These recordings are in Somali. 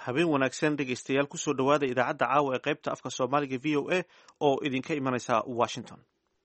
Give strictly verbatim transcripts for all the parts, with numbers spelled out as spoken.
habeen wanaagsan dhegaystayaal kusoo dhowaada idaacadda caawa ee qaybta afka soomaaliga v o a oo idinka imanaysa washington.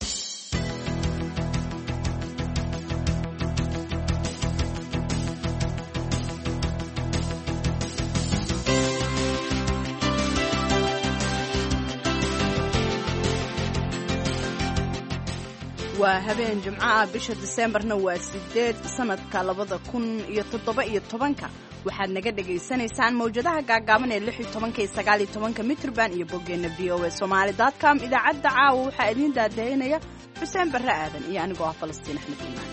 waa habeen jimco ah bisha diseembarna waa sideed sanadka labada kun iyo toddoba iyo tobanka waxaad naga dhagaysanaysaan mawjadaha gaagaaban ee lix iyo tobanka iyo sagaal iyo tobanka mitrban iyo boggeenna v o a somali dot com. idaacadda caawa waxaa idiin daadaynaya xuseen barre aadan iyo anigoo ah falastiin axmed iimaan.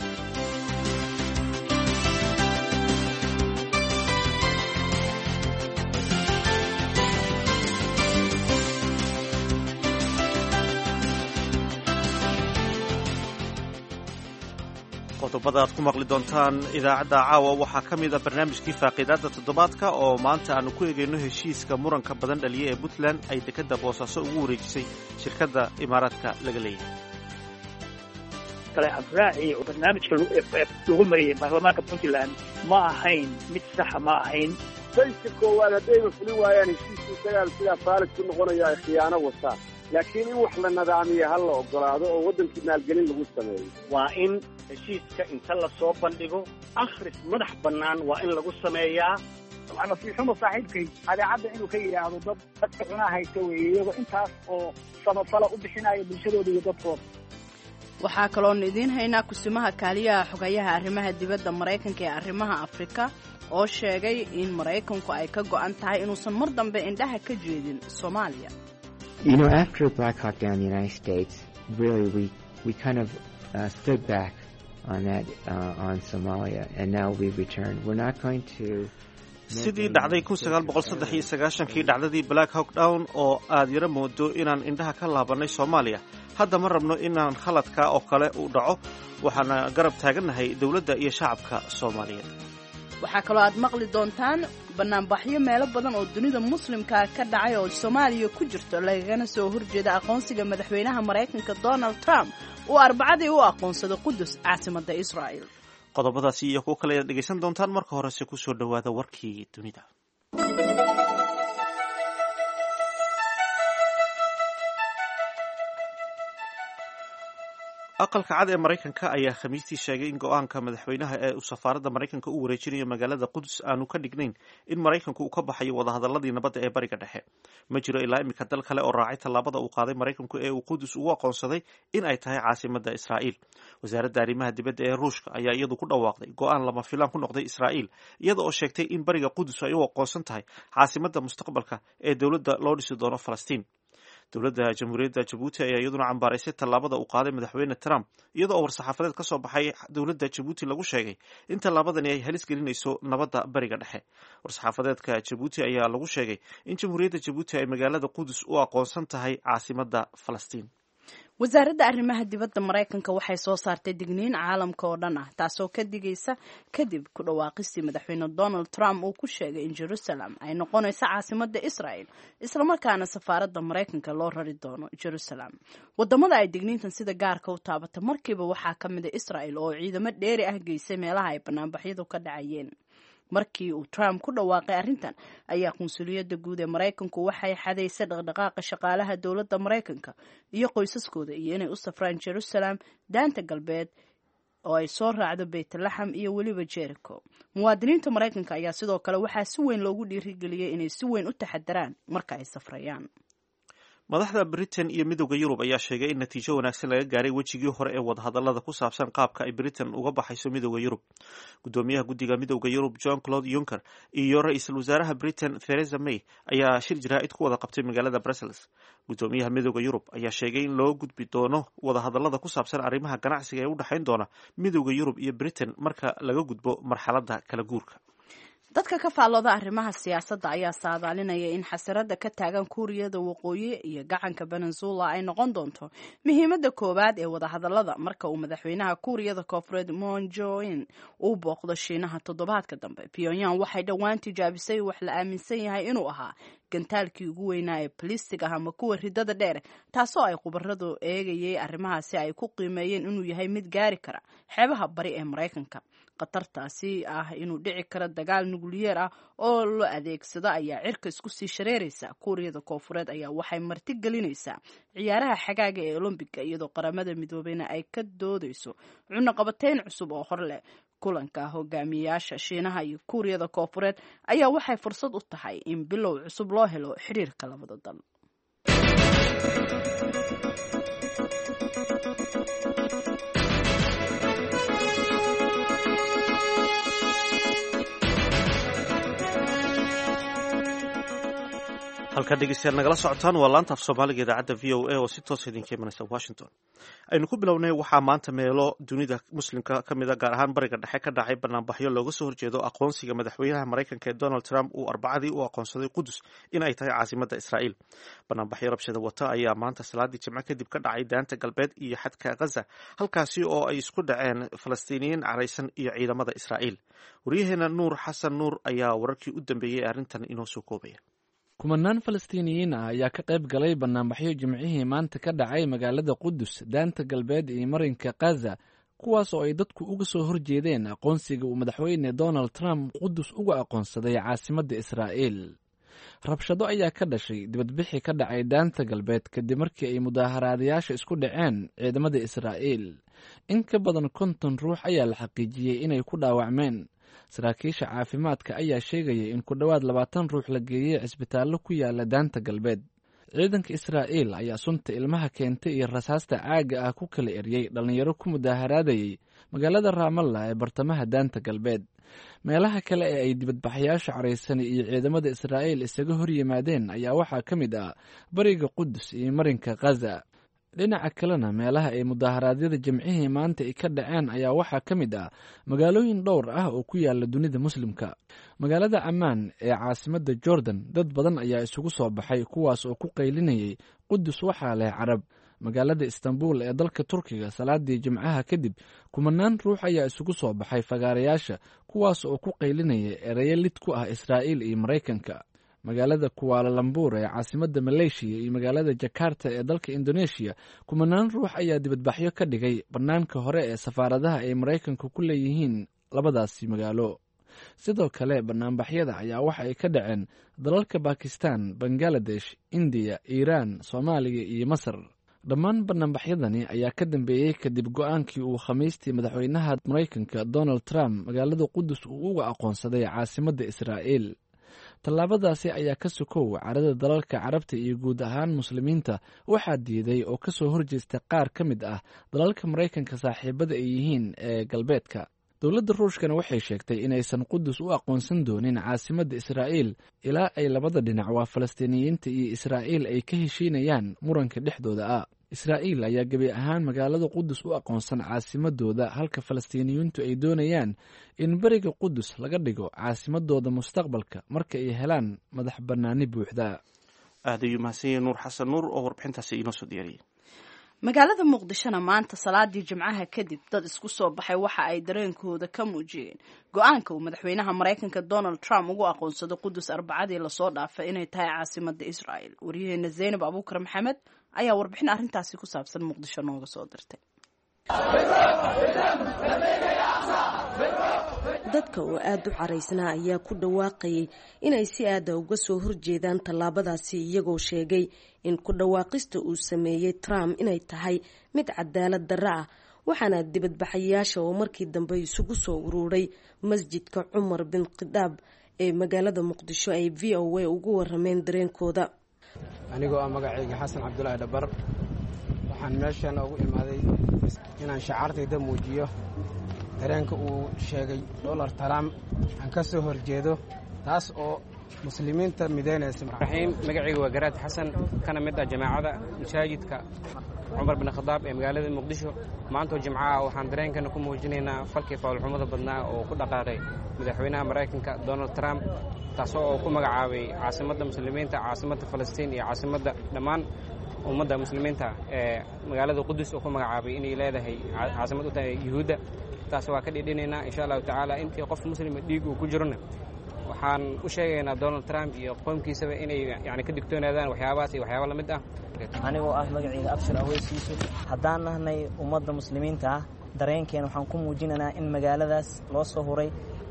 qodobada aad ku maqli doontaan idaacadda caawa waxaa ka mid a barnaamijkii faaqiidaadda toddobaadka oo maanta aanu ku eegayno heshiiska muranka badan dhaliya ee puntland ay dekedda boosaaso ugu wareejisay shirkadda imaaraadka laga leeyahay. kale habraaci oo barnaamijka lagu mariyey baarlamaanka puntland ma ahayn mid saxa ma ahayn. sayska koowaad haddayba fulin waayaan heshiiska isagaan sidaa faalig ku noqonaya ay khiyaano wataan, laakiin in wax la nadaamiya ha la ogolaado oo waddankii maalgelin lagu sameeyo. waa in heshiiska inta la soo bandhigo akhris madax bannaan waa in lagu sameeyaa. waa nasiixumo saaxiibkay adeecadda inuu ka yidhaahdo dad dadka cunaa haysta weeye iyagoo intaas oo samafala u bixinaya bulshadooda iyo dadkooda. waxaa kaloonu idiin haynaa kusimaha kaaliyaha xogayaha arrimaha dibadda maraykanka ee arrimaha afrika oo sheegay in maraykanku ay ka go'an tahay inuusan mar dambe indhaha ka jeedin soomaaliya. You know, after Black Hawk Down, the United States, really we we kind of uh, stood back on that uh, on Somalia, and now we've returned. We're not going to. sidii dhacday kun sagaal boqol saddex iyo sagaashankii dhacdadii Black Hawk Down oo aad yara moodo inaan indhaha ka laabanay Soomaaliya, hadda ma rabno inaan khaladka oo kale u dhaco. waxaana garab taagannahay dawladda iyo shacabka Soomaaliyeed. waxaa kaloo aad maqli doontaan banaanbaxyo meelo badan oo dunida muslimka ka dhacay oo Soomaaliya ku jirto lagana soo horjeeda aqoonsiga madaxweynaha Mareykanka Donald Trump oo arbacadii u aqoonsaday Qudus caasimadda Israa'iil. qodobadaasi iyo kuwo kale aad dhegaysan doontaan marka horese ku soo dhowaada warkii dunida. aqalka cad ee Mareykanka ayaa khamiistii sheegay in go'aanka madaxweynaha ee uu safaaradda Mareykanka u wareejinayo magaalada Qudus aanu ka dhignayn in Mareykanku uu ka baxayo wadahadaladii nabadda ee bariga dhexe. ma jiro ilaa imika dal kale oo raacay tallaabada uu qaaday Mareykanku ee uu Qudus ugu aqoonsaday in ay tahay caasimadda Israa'iil. wasaaradda arrimaha dibadda ee Ruushka ayaa iyadu ku dhawaaqday go'aan lama filaan ku noqday Israa'iil, iyada oo sheegtay in bariga Qudus ay u aqoonsan tahay caasimadda mustaqbalka ee dawladda loo dhisi doono Falastiin. dowladda jamhuuriyadda Jabuuti ayaa iyaduna cambaaraysay tallaabada uu qaaday madaxweyne Trump, iyada oo war-saxaafadeed ka soo baxay dowladda Jabuuti lagu sheegay in tallaabadani ay halis gelinayso nabadda bariga dhexe. war-saxaafadeedka Jabuuti ayaa lagu sheegay in jamhuuriyadda Jabuuti ay magaalada Qudus u aqoonsan tahay caasimadda Falastiin. wasaaradda arrimaha dibadda Mareykanka waxay soo saartay digniin caalamka oo dhan ah taasoo ka digaysa kadib ku dhawaaqistii madaxweyne Donald Trump uu ku sheegay in Jerusalem ay noqonayso caasimadda Israa'iil, isla markaana safaaradda Mareykanka loo rari doono Jerusalem. wadamada ay digniintan sida gaarka u taabata markiiba waxaa ka mid ah Israa'iil oo ciidamo dheeri ah geysay meelaha ay banaanbaxyadu ka dhacayeen. markii uu Trump ku dhawaaqay arrintan ayaa qunsuliyadda guud ee Mareykanku waxay xadaysay dhaqdhaqaaqa shaqaalaha dowladda Mareykanka iyo qoysaskooda iyo inay u safraan Jerusalem, daanta galbeed oo ay soo raacdo Beytlahem iyo weliba Jericho. muwaadiniinta Mareykanka ayaa sidoo kale waxaa si weyn loogu dhiirigeliyay inay si weyn u taxadaraan marka ay safrayaan. madaxda Britain iyo midowda Yurub ayaa sheegay in natiijo wanaagsan laga gaaray wejigii hore ee wadahadallada ku saabsan qaabka ay Britain uga baxayso midowda Yurub. gudoomiyaha guddiga midowda Yurub John Claude Juncker iyo ra'iisul wasaaraha Britain Theresa May ayaa shir jaraa'id ku wada qabtay magaalada Brussels. gudoomiyaha midowda Yurub ayaa sheegay in loo gudbi doono wadahadallada ku saabsan arrimaha ganacsiga ee u dhaxayn doona midowda Yurub iyo Britain marka laga gudbo marxaladda kala guurka. dadka ka faallooda arrimaha siyaasadda ayaa saadaalinaya in xasarada ka taagan Kuuriyada Waqooyi iyo gacanka Peninsula ay noqon doonto muhiimadda koowaad ee wadahadallada marka uu madaxweynaha Kuuriyada Koonfureed Moon Jae-in uu booqdo Shiinaha toddobaadka dambe. Pyongyang waxay dhowaan tijaabisay wax la aaminsan yahay inuu ahaa gantaalkii ugu weynaa ee balistig ah ama kuwa ridada dheer, taasoo ay khubaradu eegayay arrimahaasi ay ku qiimeeyeen inuu yahay mid gaari kara xeebaha bari ee Mareykanka. khatartaasi ah inuu dhici karo dagaal nukliyeer ah oo la adeegsado ayaa cirka isku sii shareeraysa. kuuriyada koofureed ayaa waxay marti gelinaysaa ciyaaraha xagaaga ee olombiga iyadoo qaramada midoobeyna ay ka doodayso cunaqabateyn cusub oo hor leh. kulanka hogaamiyayaasha shiinaha iyo kuuriyada koofureed ayaa waxay fursad u tahay in bilow cusub loo helo xiriirka labada dal. halkaa dhegeystayaal nagala socotaan waa laanta af soomaaliga idaacadda v o a oo si toosa idinka imanaysa washington. aynu ku bilownay waxaa maanta meelo dunida muslimka ka mid a gaar ahaan bariga dhexe ka dhacay banaanbaxyo looga soo horjeedo aqoonsiga madaxweynaha maraykanka ee donald trump uu arbacadii u aqoonsaday qudus in ay tahay caasimadda israa'iil. banaanbaxyo rabshada wata ayaa maanta salaadii jimco kadib ka dhacay daanta galbeed iyo xadka ghaza, halkaasi oo ay isku dhaceen falastiiniyiin caraysan iyo ciidamada israa'iil. waryaheena nuur xasan nuur ayaa wararkii u dambeeyey ee arrintan inoo soo koobaya. kumanaan falastiiniyiin ah ayaa ka qayb galay banaanbaxyo jimcihii maanta ka dhacay magaalada qudus, daanta galbeed iyo marinka khaza, kuwaas oo ay dadku uga soo horjeedeen aqoonsiga uu madaxweyne donald trump qudus uga aqoonsaday caasimadda israa'iil. rabshado ayaa ka dhashay dibadbixi ka dhacay daanta galbeed kadib markii ay mudaaharaadayaasha isku dhaceen ciidamada israa'iil. in ka badan konton ruux ayaa la xaqiijiyey inay ku dhaawacmeen. saraakiisha caafimaadka ayaa sheegaya in ku dhowaad labaatan ruux la geeyey cisbitaallo ku yaala daanta galbeed. ciidanka israa'iil ayaa sunta ilmaha keentay iyo rasaasta caaga ah ku kala eryey dhallinyaro ku mudaaharaadayey magaalada raamalla ee bartamaha daanta galbeed. meelaha kale ee ay dibadbaxayaasha caraysan iyo ciidamada israa'iil isaga hor yimaadeen ayaa waxaa ka mid ah bariga qudus iyo marinka khaza. dhinaca kalena meelaha ay mudaharaadyada jimcihii maanta ay ka dhaceen ayaa waxaa ka mid ah magaalooyin dhowr ah oo ku yaala dunida muslimka. magaalada ammaan ee caasimadda jordan dad badan ayaa isugu soo baxay, kuwaas oo ku qaylinayay qudus waxaa leh carab. magaalada istanbul ee dalka turkiga salaadii jimcaha kadib kumanaan ruux ayaa isugu soo baxay fagaarayaasha, kuwaas oo ku qaylinaya ereyo lid ku ah israa'iil iyo maraykanka. magaalada kuwaalalambur ee caasimadda maleeshiya iyo magaalada jakarta ee dalka indoneeshiya kumanaan ruux ayaa dibadbaxyo ka dhigay bannaanka hore ee safaaradaha ay maraykanka ku leeyihiin labadaasi magaalo. sidoo kale banaanbaxyada ayaa waxa ay ka dhaceen dalalka bakistan, bangaladesh, indiya, iiraan, soomaaliya iyo masar. dhammaan banaanbaxyadani ayaa ka dambeeyey kadib go-aankii uu khamiistii madaxweynaha maraykanka donald trump magaalada qudus uu uga aqoonsaday caasimadda israa'iil. tallaabadaasi ayaa ka sokow carada dalalka carabta iyo guud ahaan muslimiinta waxaa diiday oo ka soo horjeesta qaar ka mid ah dalalka maraykanka saaxiibada ay yihiin ee galbeedka. dowladda ruushkana waxay sheegtay inaysan qudus u aqoonsan doonin caasimadda israa'iil ilaa ay labada dhinac waa falastiiniyiinta iyo israa'iil ay ka heshiinayaan muranka dhexdooda ah. israa'iil ayaa gebi ahaan magaalada qudus u aqoonsan caasimadooda, halka falastiiniyiintu ay doonayaan in beriga qudus laga dhigo caasimadooda mustaqbalka marka ay helaan madax bannaani buuxda. aad ayuu mahadsanyahay nuur xasan nuur oo warbixintaasi inoo soo diyaariyey. magaalada muqdishona maanta salaadii jimcaha kadib dad isku soo baxay waxa ay dareenkooda ka muujiyeen go-aanka uu madaxweynaha maraykanka donald trump ugu aqoonsado qudus arbacadii lasoo dhaafay inay tahay caasimadda israa'iil. waryaheena zaynab abuukar maxamed ayaa warbixin arrintaasi ku saabsan muqdisho nooga soo dirtay. dadka oo aada u caraysnaa ayaa ku dhawaaqayay inay si aada uga soo horjeedaan tallaabadaasi, iyagoo sheegay in ku dhawaaqista uu sameeyey Trump inay tahay mid cadaalad darro ah. waxaana dibadbaxayaasha oo markii dambe isugu soo ururay masjidka Cumar bin Khadaab ee magaalada Muqdisho ay V O A ugu warameen dareenkooda. anigoo ah magacayga xasan cabdullaahi dhabar, waxaan meeshan ugu imaaday inaan shacaartayda muujiyo dareenka uu sheegay Donald Trump aan ka soo horjeedo, taas oo muslimiinta mideynaysa. raxiim magacayga waa Garaad Xasan, kana mid ah jamaacada masaajidka Cumar bin Khadaab ee magaalada Muqdisho. maanta jimcaha waxaan dareenkana ku muujinaynaa falkii fawlxumada badnaa oo ku dhaqaaqay madaxweynaha Mareykanka Donald Trump, taasoo oo ku magacaabay caasimadda muslimiinta, caasimadda Falastiin iyo caasimadda dhammaan ummadda muslimiinta ee magaalada Qudus oo ku magacaabay inay leedahay caasimad u tahay Yuhuudda. taas waa ka dhidhinaynaa insha Allah tacaala. intii qof muslim dhiig uu ku jirona waxaan u sheegaynaa Donald Trump iyo qoomkiisaba inay yani ka digtoonaadaan waxyaabahaas iyo waxyaabo la mid ah. anigoo ah magacayga Abshir Aweysiisu, haddaan nahnay ummadda muslimiinta ah, dareenkeena waxaan ku muujinaynaa in magaaladaas loo soo huray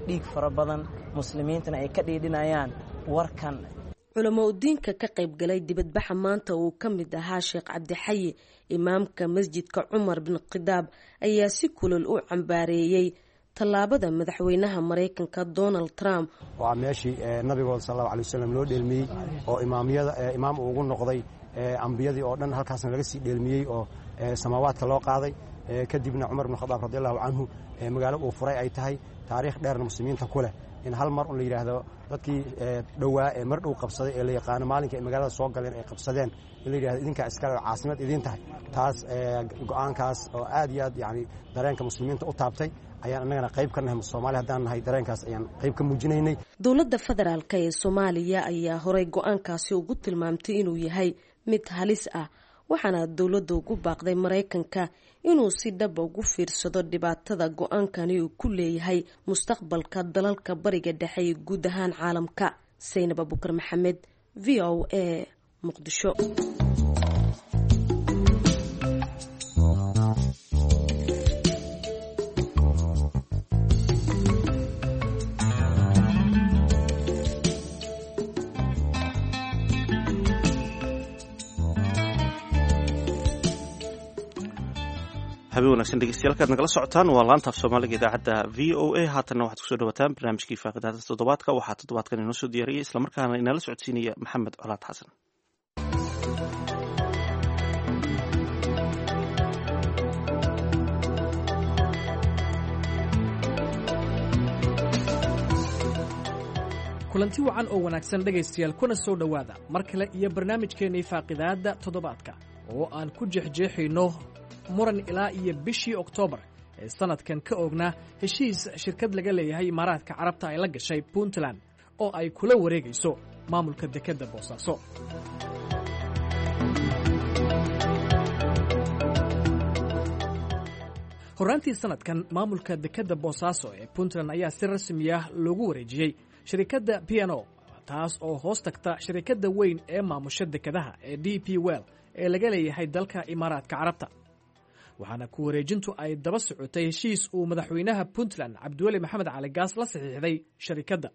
dhiig fara badan muslimiintana ay ka dhiidhinayaan warkan. culamo udiinka ka qayb galay dibadbaxa maanta uu ka mid ahaa sheekh cabdixayi imaamka masjidka cumar bin khidaab ayaa si kulul u cambaareeyey tallaabada madaxweynaha maraykanka Donald Trump. waa meeshii nabigood sallallahu alayhi wasallam loo dheelmiyey oo imaamiyada imaam ugu noqday ambiyadii oo dhan halkaasna laga sii dheelmiyey oo samaawaadka loo qaaday kadibna Umar bin Khattab radiyallahu anhu magaalo uu furay ay tahay taariikh dheer muslimiinta ku leh in hal mar uu la yiraahdo dadkii dhawaa ee mar dhow qabsaday ee la yaqaan maalinka magaalada soo galeen ay qabsadeen in la yiraahdo idinka iska caasimad idin tahay taas go'aankaas oo aad iyo aad yaani dareenka muslimiinta u taabtay ayaan annagana qayb ka nahay Soomaaliya hadaan nahay dareenkaas ayaan qayb ka muujinaynay. Dowladda federaalka ee Soomaaliya ayaa horay go'aankaasi ugu tilmaamtay inuu yahay mid halis ah waxaana dowladda ugu baaqday Mareykanka inuu si dhab ugu fiirsado dhibaatada go'aankani uu ku leeyahay mustaqbalka dalalka bariga dhexe iyo guud ahaan caalamka. Saynab Abubakar Maxamed, V O A, Muqdisho. habeen wanaagsan dhegeystayaal kaad nagala socotaan waa laanta af Soomaaliga idaacadda V O A haatanna waxaad ku soo dhawaataan barnaamijkii faaqidaada toddobaadka waxaa toddobaadkan inoo soo diyaariyay isla markaana inala socodsiinaya Maxamed Colaad Xasan. kulanti wacan oo wanaagsan dhegeystayaal kuna soo dhawaada mar kale iyo barnaamijkeennii faaqidaada toddobaadka oo aan ku jeexjeexayno muran ilaa iyo bishii Oktoobar ee sanadkan ka oognaa heshiis shirkad laga leeyahay Imaaraadka Carabta ay la gashay Puntland oo ay kula wareegayso maamulka dekedda Boosaaso. Horaantii sanadkan maamulka dekedda Boosaaso ee Puntland ayaa si rasmi ah loogu wareejiyay shirkadda P and O taas oo hoos tagta shirkadda weyn ee maamusha dekedaha ee D P World ee laga leeyahay dalka Imaaraadka Carabta. waxaana ku wareejintu ay daba socotay heshiis uu madaxweynaha Puntland Cabdiweli Maxamed Cali Gaas la saxiixday shirkadda.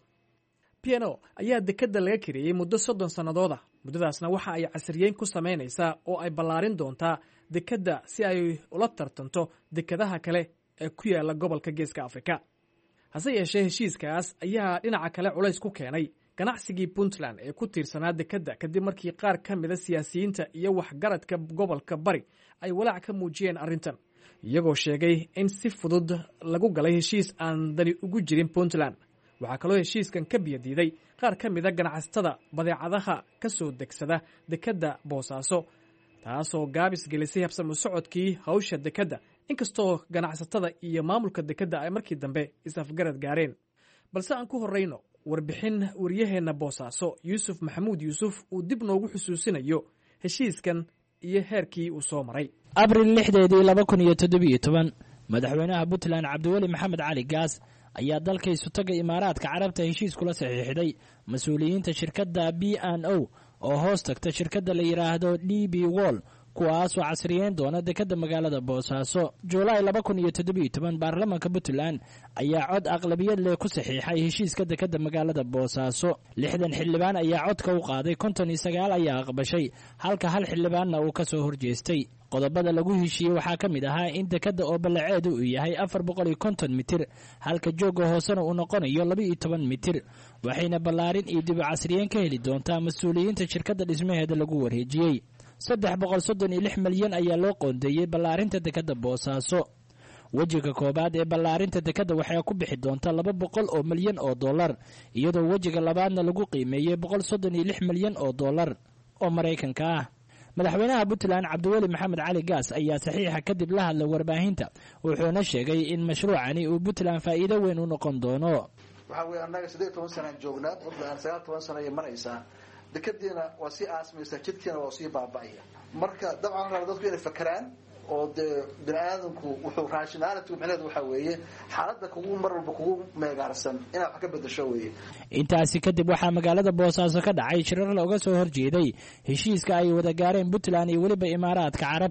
P and O ayaa dekedda laga kireeyay muddo soddon sannadood ah. muddadaasna waxa ay casriyeyn ku samaynaysaa oo ay ballaarin doontaa dekedda si ay ula tartanto dekedaha kale ee ku yaala gobolka Geeska Afrika. hase yeeshee heshiiskaas ayaa dhinaca kale culays ku keenay ganacsigii Puntland ee ku tiirsanaa dekedda kadib markii qaar ka mid ah siyaasiyiinta iyo waxgaradka gobolka Bari ay walaac ka muujiyeen arrintan iyagoo sheegay in si fudud lagu galay heshiis aan dani ugu jirin Puntland. waxaa kaloo heshiiskan ka biyadiiday qaar ka mid ah ganacsatada badeecadaha ka soo degsada dekedda Boosaaso taasoo gaabis gelisay habsami socodkii hawsha dekedda inkastoo ganacsatada iyo maamulka dekedda ay markii dambe is-afgarad gaareen. balse aan ku horreyno warbixin wariyaheenna Boosaaso Yuusuf Maxamuud Yuusuf uu dib noogu xusuusinayo heshiiskan iyo heerkii uu soo maray. abriil lixdeedii laba kun iyo toddobiyo toban madaxweynaha Puntland Cabdiweli Maxamed Cali Gaas ayaa dalka isutaga Imaaraadka Carabta heshiis kula saxiixday mas'uuliyiinta shirkadda B and O oo hoos tagta shirkadda la yiraahdo D P World kuwaas oo casriyeyn doona dekedda magaalada Boosaaso. Juulaay laba kun iyo toddobiyo toban baarlamaanka Puntland ayaa cod aqlabiyad leh ku saxiixay heshiiska dekedda magaalada Boosaaso. lixdan xildhibaan ayaa codka u qaaday, konton iyo sagaal ayaa aqbashay halka hal xildhibaanna uu ka soo horjeestay. qodobada lagu heshiiyey waxaa ka mid ahaa in dekedda oo ballaceedu uu yahay afar boqol iyo konton mitir halka jooga hoosena uu noqonayo laba iyo toban mitir waxayna ballaarin iyo dib u casriyeyn ka heli doontaa mas-uuliyiinta shirkadda dhismaheeda lagu wareejiyey. saddex boqol soddon iyo lix milyan ayaa loo qoondeeyey ballaarinta dekedda Boosaaso. wejiga koobaad ee ballaarinta dekedda waxay ku bixi doontaa laba boqol oo milyan oo dollar iyadoo wejiga labaadna lagu qiimeeyey boqol soddon iyo lix milyan oo dollar oo Mareykanka ah. madaxweynaha Puntland Cabdiweli Maxamed Cali Gaas ayaa saxiixa kadib la hadlay warbaahinta wuxuuna sheegay in mashruucani uu Puntland faa'iido weyn u noqon doono. waxa weeye annaga siddeed iyo toban sano joognaa Puntland sagaal iyo toban sano ay maraysaa dekedeena waa si aasmaysa jidkeena waa si baaba'aya marka dabcan rabo dadku inay fakaraan oo de bini'aadamku wuxuu rationality macnaheedu waxa weeye xaaladda kugu mar walba kugu meegaarsan inaad wax ka bedesho weeye. intaasi kadib waxaa magaalada Boosaaso ka dhacay shirar looga soo horjeeday heshiiska ay wada gaareen Puntland iyo waliba Imaaraadka Carabta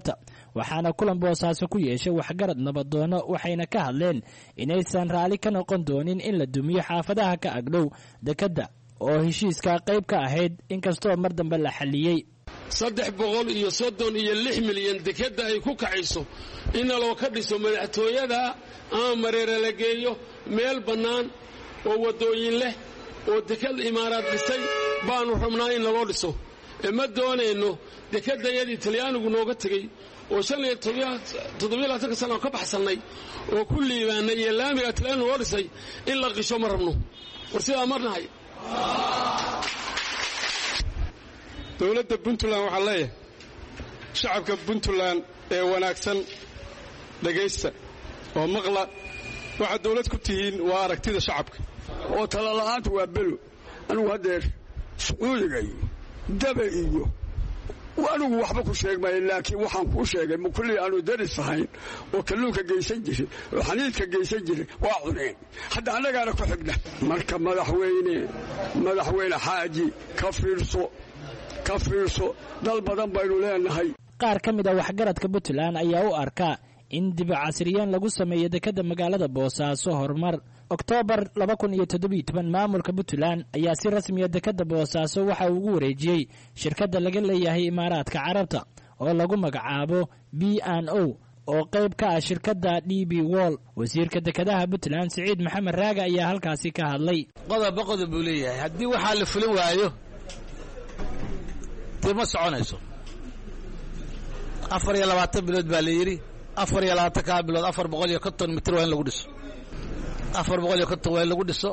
waxaana kulan boosaaso ku yeeshay waxgarad nabadoono waxayna ka hadleen inaysan raalli ka noqon doonin in la dumiyo xaafadaha ka agdhow dekedda oo heshiiska qayb ka ahayd inkastoo mar dambe la xalliyey saddex boqol iyo soddon iyo lix milyan dekedda ay ku kacayso inna loo ka dhiso madaxtooyada ama mareere la geeyo meel bannaan oo waddooyin leh oo deked imaaraad dhisay baanu rabnaa in laloo dhiso ee ma doonayno dekeddayadii talyaanigu nooga tegey oo shan iyo toddobiyo labaatanka sana ka baxsannay oo ku liibaanay iyo laamiga talyaanigu noo dhisay in la qisho ma rabno war sidaa marnahay dowladda puntland waxaa leeyahay shacabka puntland ee wanaagsan dhegaysta oo maqla waxaad dawlad ku tihiin waa aragtida shacabka oo talala'aanta waa belo anugu haddeer sacuudiga iyo daba iyo anigu waxba ku sheegmaya laakiin waxaan kuu sheegay mukulli aanu daris ahayn oo kalluunka geysan jiray oo xaniidka geysan jiray waa cuneen hadda annagaana ku xigna marka madaxweyne madaxweyne xaaji ka fiirso ka fiirso dal badan baynu leenahay qaar ka mid a waxgaradka puntland ayaa u arkaa in dib casriyeen lagu sameeyo dekedda magaalada boosaaso horumar oktoobar laba kun iyo toddobiyo toban maamulka puntland ayaa si rasmiya dekedda boosaaso waxa uu ugu wareejiyey shirkadda laga leeyahay imaaraadka carabta oo lagu magacaabo b n o oo qayb ka ah shirkadda d b wall wasiirka dekedaha puntland siciid maxamed raaga ayaa halkaasi ka hadlay qodoba qodob buu leeyahay haddii waxaa la fulin waayo dee ma soconayso afar iyo labaatan bilood baa la yidhi afar iyo labaatan kaa bilood afar boqol iyo konton mitir waa in lagu dhiso afar boqol iyo konton waa in lagu dhiso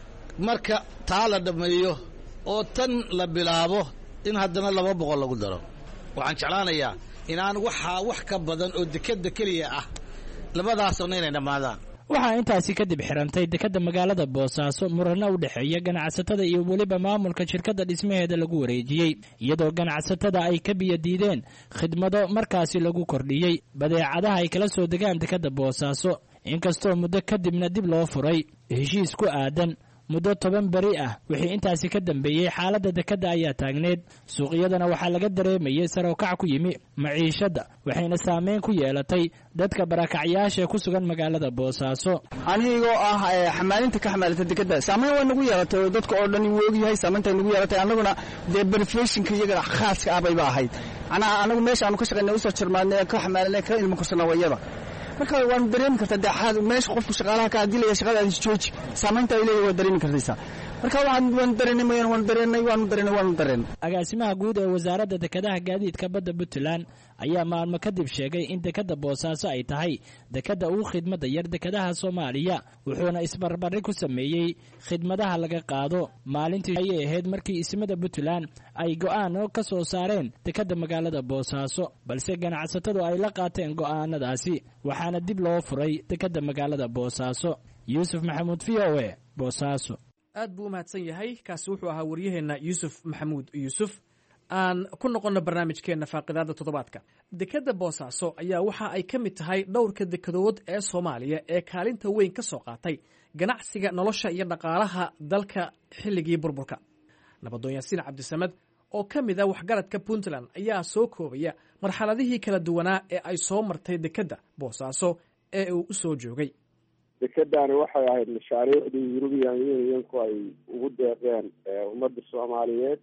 marka taa la dhammeeyo oo tan la bilaabo in haddana laba boqol lagu daro waxaan jeclaanayaa inaan waxaa wax ka badan oo dekedda keliya ah labadaasna inay dhammaadaan waxaa intaasi kadib xirantay dekedda magaalada boosaaso murano u dhexeeya ganacsatada iyo weliba maamulka shirkadda dhismaheeda lagu wareejiyey iyadoo ganacsatada ay ka biyo diideen khidmado markaasi lagu kordhiyey badeecadaha ay kala soo degaan dekedda boosaaso inkastoo muddo kadibna dib loo furay heshiis ku aadan muddo toban beri ah wixii intaasi ka dambeeyey xaaladda dekedda ayaa taagneed suuqyadana waxaa laga dareemayey sarowkac ku yimi maciishadda waxayna saameyn ku yeelatay dadka barakacyaasha ku sugan magaalada boosaaso anigoo ah xamaalinta ka xamaalata dekedda saameyn waa nagu yeelatay oo dadka oo dhan wuu ogyahay saameynta nagu yeelatay annaguna dee benefishinka iyagana khaaska ah bayba ahayd macnaha annagu meesha aanu ka shaqaynay usoo jirmaadnay ka xamaalinay ka ilmo kursana wayada marka waanu dareemi kartaa dee meesha qofku shaqaalaha ka adilaya shaqadaadi jooji saamaynta ay leeyahay waa dareemi kartaysaa marka waanu dareennay mayaan waanu dareennay waanu dareennay waanu dareennay agaasimaha guud ee wasaaradda dekedaha gaadiidka badda puntland ayaa maalmo kadib sheegay in dekedda boosaaso ay tahay dekedda ugu khidmadda yar dekedaha soomaaliya wuxuuna isbarbardhig ku sameeyey khidmadaha laga qaado maalintii ayay ahayd markii ismada puntland ay go'aan ka soo saareen dekedda magaalada boosaaso balse ganacsatadu ay la qaateen go'aanadaasi waxaana dib loo furay dekedda magaalada boosaaso yuusuf maxamuud v o e boosaaso aad buu u mahadsan yahay kaasi wuxuu ahaa waryaheenna yuusuf maxamuud yuusuf aan ku noqonno barnaamijkeenna faaqidaadda toddobaadka dekedda boosaaso ayaa waxa ay ka mid tahay dhowrka dekedood ee soomaaliya ee kaalinta weyn ka soo qaatay ganacsiga nolosha iyo dhaqaalaha dalka xilligii burburka nabadoon yaasiin cabdisamed oo ka mid a waxgaradka puntland ayaa soo koobaya marxaladihii kala duwanaa ee ay soo martay dekedda boosaaso ee uu u soo joogay dekedani waxay ahayd mashaariicdii yurubiyan unionku ay ugu deeqeen ummadda soomaaliyeed